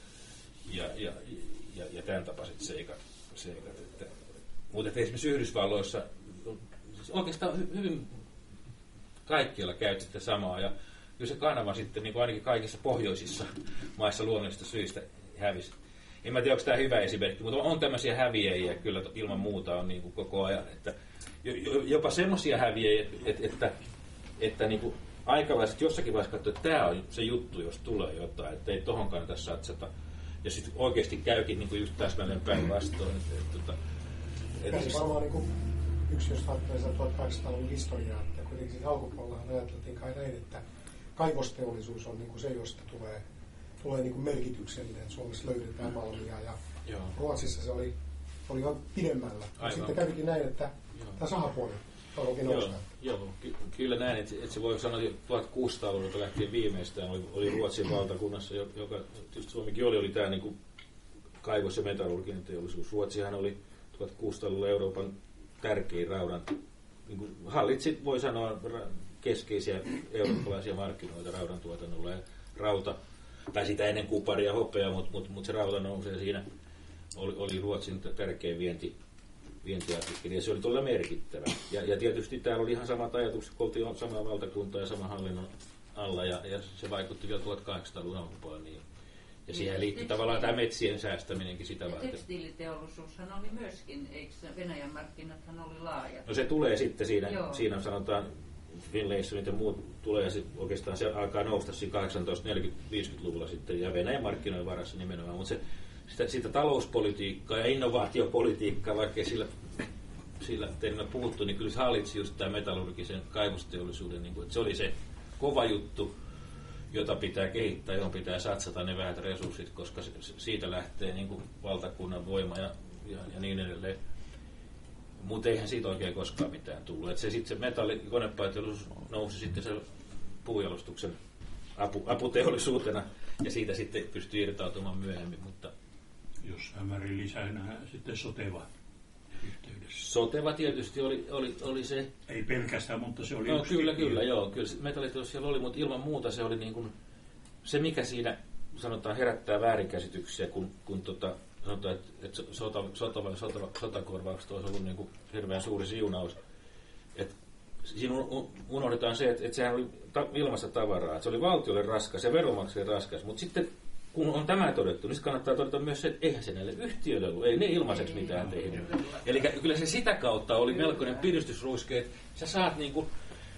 ja tämän tapaiset seikat. Mutta esimerkiksi Yhdysvalloissa oikeastaan hyvin kaikkialla käytti sitä samaa, ja kyllä se kanava sitten niin kuin ainakin kaikissa pohjoisissa maissa luonnollisista syistä hävisi. En mä tiedä, onko tämä hyvä esimerkki, mutta on tämmöisiä häviäjiä kyllä ilman muuta on niin kuin koko ajan. Että jopa semmoisia häviäjiä, että niin kuin aikalaiset jossakin vaiheessa katsoo, että tämä on se juttu, jos tulee jotain, että ei tohon kannata satsata. Ja sitten oikeasti käykin niin kuin just täsmälleen päinvastoin. Se varmaan niin kuin yksi, jos ajattelee 1800-luvun historiaa, että kuitenkin siis alkupuolellahan ajateltiin kai näin, että kaivosteollisuus on niin kuin se, josta tulee niin kuin merkityksellinen. Suomessa löydetään malmia ja Ruotsissa se oli ihan pidemmällä. Sitten kävikin näin, että tämä sahapuoli alkoikin nousta. Joo, kyllä näin, että se voi sanoa, että 1600-luvulta lähtien viimeistään oli Ruotsin valtakunnassa, joka tietysti Suomikin oli tämä niin kuin kaivos- ja metallurginen teollisuus. Ruotsihan oli 1600-luvulla Euroopan tärkein raudan, niin kuin hallitsit, voi sanoa, keskeisiä eurooppalaisia markkinoita raudan tuotannolla ja rauta, tai sitä ennen kupari ja hopea, mutta se rauta nousee siinä, oli Ruotsin tärkein vientiartikkeli ja se oli todella merkittävä. Ja tietysti täällä oli ihan samat ajatukset, kun oltiin samaa valtakuntaa ja saman hallinnon alla ja se vaikutti vielä 1800-luvun alkupuolella niin. Ja siihen liittyy tavallaan tämä metsien säästäminenkin sitä varten. Tekstiiliteollisuushan oli myöskin, eikö Venäjän markkinathan oli laajat? No se tulee sitten siinä sanotaan Finlayson ja muut tulee ja oikeastaan se alkaa nousta siinä 1840-50-luvulla sitten ja Venäjän markkinoiden varassa nimenomaan, mutta sitä talouspolitiikkaa ja innovaatiopolitiikkaa, vaikkei sillä termillä puhuttu, niin kyllä se hallitsi just tämä metallurgisen kaivosteollisuuden, niin kuin, että se oli se kova juttu, jota pitää kehittää, johon pitää satsata ne vähät resurssit, koska siitä lähtee niin kuin valtakunnan voima ja niin edelleen. Mutta eihän siitä oikein koskaan mitään tullut. Et se metallikonepaiteollisuus nousi sitten se puujalostuksen aputeollisuutena ja siitä sitten pystyy irtautumaan myöhemmin. Mutta jossain määrin lisänä sitten Soteva yhteydessä. Soteva tietysti oli se. Ei pelkästään, mutta se oli yksi. Kyllä, joo. Kyllä metalliteollisuus siellä oli, mutta ilman muuta se oli niin kuin se, mikä siinä sanotaan herättää väärinkäsityksiä, kun sanotaan, että sotakorvaukset olisi ollut niin kuin hirveän suuri siunaus. Et siinä unohdetaan se, että sehän oli ilmasta tavaraa. Että se oli valtiolle raskas ja veronmaksajille raskas. Mutta sitten kun on tämä todettu, niin kannattaa todeta myös se, että eihän se näille yhtiöille ollut. Ei ne ilmaiseksi mitään tehnyt. Eli kyllä se sitä kautta oli melkoinen piristysruiske, että sä saat niin kuin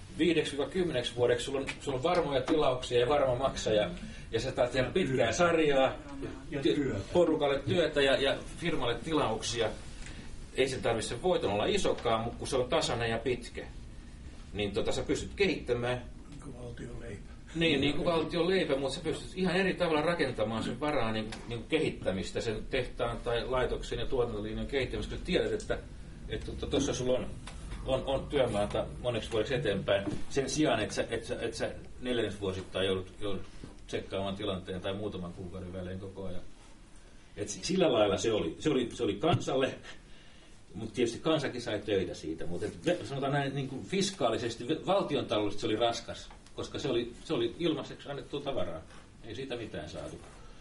5-10 vuodeksi, sulla on varmoja tilauksia ja varma maksaja, ja sä saat tehdä pitkää sarjaa, porukalle työtä ja firmalle tilauksia. Ei sen tarvitse sen voiton olla isokaan, mutta kun se on tasainen ja pitkä, niin sä pystyt kehittämään. Niin kuin valtion leipä. Niin kuin valtion leipä, mutta sä pystyt ihan eri tavalla rakentamaan sen varaa niin kehittämistä, sen tehtaan tai laitoksen ja tuotantolinjan kehittämistä, kun tiedät, että tuossa sulla on työmaata moneksi vuodeksi eteenpäin. Sen sijaan, että sä 4. vuosittain joudut tsekkaamaan tilanteen tai muutaman kuukauden välein koko ajan. Et sillä lailla se oli kansalle, mutta tietysti kansakin sai töitä siitä. Mutta sanotaan näin niin kuin fiskaalisesti, valtiontaloudellisesti se oli raskas, koska se oli ilmaiseksi annettua tavaraa. Ei siitä mitään saatu.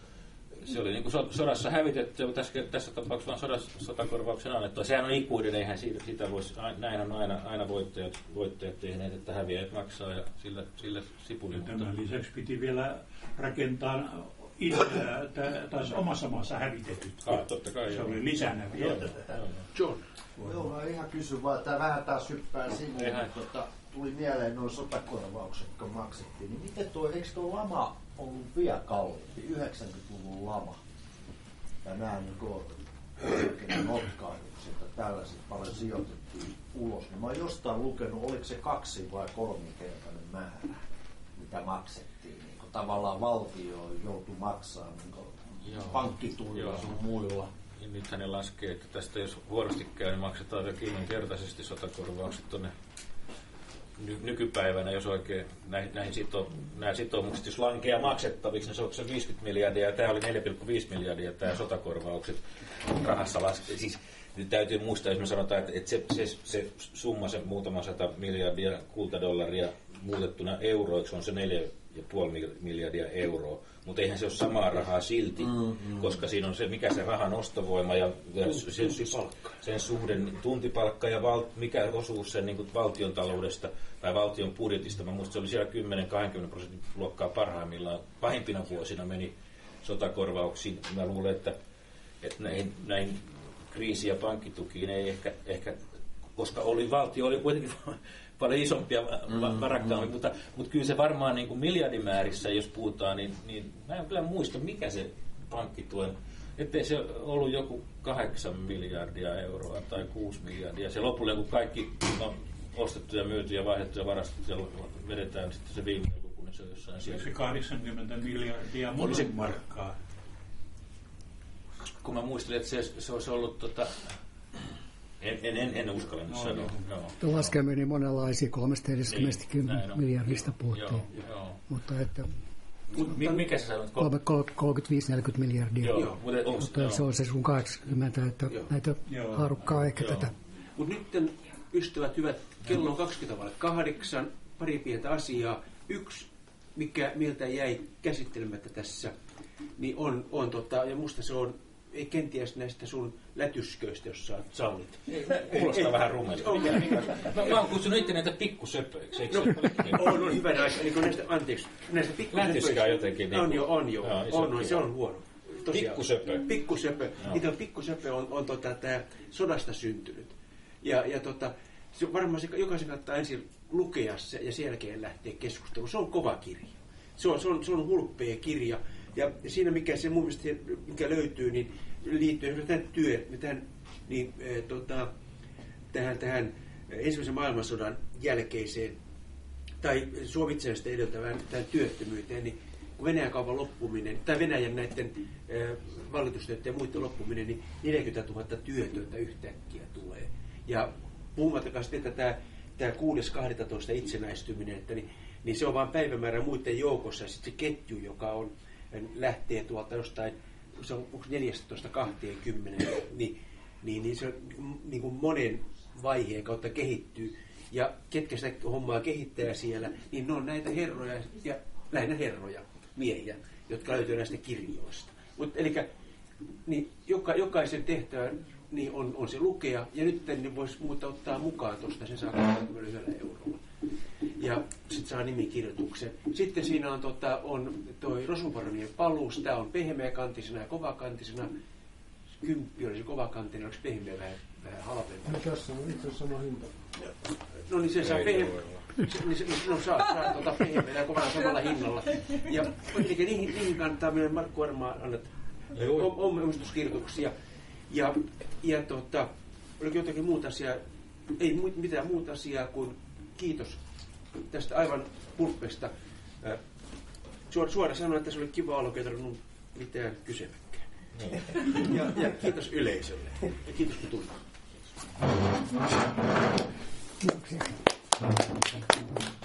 Se oli niin kuin sodassa hävitetty, tässä tapauksessa vain sotakorvauksen annettua. Sehän on ikuinen, eihän siitä voisi, näin on aina voittajat tehneet, että häviäjät maksaa ja sillä sipuli. Tämän lisäksi piti vielä rakentaa taas omassa maassa hävitetyt. Totta kai, se oli lisänä vielä. John. Joo, mä ihan kysyn vaan, että vähän taas hyppää sinne, tuli mieleen nuo sotakorvaukset, kun maksettiin. Niin miten eikö tuo lama ollut vielä kalliimpi, 90-luvun lama? Ja nämä notkahdukset ja tällaiset paljon sijoitettiin ulos. Niin mä oon jostain lukenut, oliko se 2- vai 3-kertainen määrä, mitä maksettiin. Niin kun tavallaan valtio joutui maksamaan niin pankkituilla sun muilla. Nythän ne laskee, että tästä jos huonosti käy, niin maksetaan vielä 10-kertaisesti sotakorvaukset tuonne nykypäivänä, jos oikein nämä sitoumukset, jos lankeaa maksettaviksi, niin se on 50 miljardia, ja tämä oli 4,5 miljardia, tämä sotakorvaukset rahassa laskee. Siis nyt täytyy muistaa, jos me sanotaan, että se summa, se muutama 100 miljardia kultadollaria muutettuna euroiksi on se 4,5 miljardia euroa. Mutta eihän se ole samaa rahaa silti, koska siinä on se, mikä se rahan ostovoima ja sen suhden tuntipalkka ja mikä osuus sen niin kuin valtion taloudesta tai valtion budjetista. Mä muistan, se oli siellä 10-20% luokkaa parhaimmillaan. Pahimpina vuosina meni sotakorvauksiin. Mä luulen, että näihin kriisi- ja pankkitukiin ei ehkä koska valtio oli kuitenkin paljon isompia varakkaampi, mutta kyllä se varmaan niin kuin miljardimäärissä, jos puhutaan, niin mä en kyllä muista, mikä se pankkituen, ettei se ollut joku 8 miljardia euroa tai 6 miljardia. Se lopulle, kun kaikki on ostettu ja myyty ja vaihdettu ja varastettu, vedetään sitten se viimeinen luku, niin se on jossain siellä. Se 80 miljardia markkaa. Kun mä muistelin, että se olisi ollut En uskalla nyt sanoa. Tuo laskelma meni monenlaisia, 340 miljardista puhuttiin. Mutta että mikä sä sanoit? 35-40 miljardia. Mutta se on se sun 80, että näitä haarukkaa ehkä tätä. Mutta nyt ystävät hyvät, kello on 7:20, pari pientä asiaa. Yksi, mikä miltä jäi käsittelemättä tässä, niin on ja musta se on ei kenties näistä sun lätysköistä, jos sä sallit. Kuulostaa vähän rumelta. Mä oon kutsunut itse näitä pikkusöpöiksi. On hyvä näistä, niin näistä, anteeksi, näistä pikkusöpöistä. Lätyskää jotenkin. On, se on huono. Pikkusöpö. Niitä pikkusöpö on tää sodasta syntynyt. Ja se varmaan jokaisen kannattaa ensin lukea se ja sen jälkeen lähteä keskusteluun. Se on kova kirja. Se on hulppea kirja. Ja siinä, mikä se mun mielestä, mikä löytyy, niin liittyy tähän ensimmäisen maailmansodan jälkeiseen tai suomitsemisesta edeltävään tähän työttömyyteen, niin kun Venäjän kaupan loppuminen, tai Venäjän näiden valitusten ja muiden loppuminen, niin 40 000 työtöntä yhtäkkiä tulee. Ja puhumattakaan sitten, että tämä 6.12. itsenäistyminen, että niin se on vain päivämäärä muiden joukossa, ja sitten se ketju, joka lähtee tuolta jostain, se on 14.20, niin se niin kuin monen vaiheen kautta kehittyy. Ja ketkä sitä hommaa kehittää siellä, niin ne on näitä herroja, ja lähinnä herroja, miehiä, jotka löytyy näistä kirjoista. Elikkä niin jokaisen tehtävä niin on se lukea, ja nyt ne voisi muuta ottaa mukaan tuosta, sen saa 21 €. Ja sitten saa nimikirjoituksen. Sitten siinä on toi Rosuvaronien paluus, tämä on pehmeäkantisena ja kovakantisena. 10 oli se kovakantinen, onko pehmeä vähän halvempi? No tässä on itse sama hinta. No niin se saa saa pehmeä ja kovana samalla hinnalla. Ja niihin kannattaa meille Markku varmaan annat omistuskirjoituksia. Ja oliko jotakin muuta asiaa? Ei mitään muuta asiaa kuin kiitos tästä aivan pulppeesta. Suoraan sanoen, että se oli kiva olla, ei tarvinnut mitään kysymäkään. Ja kiitos yleisölle. Ja kiitos kun tulit. Kiitoksia.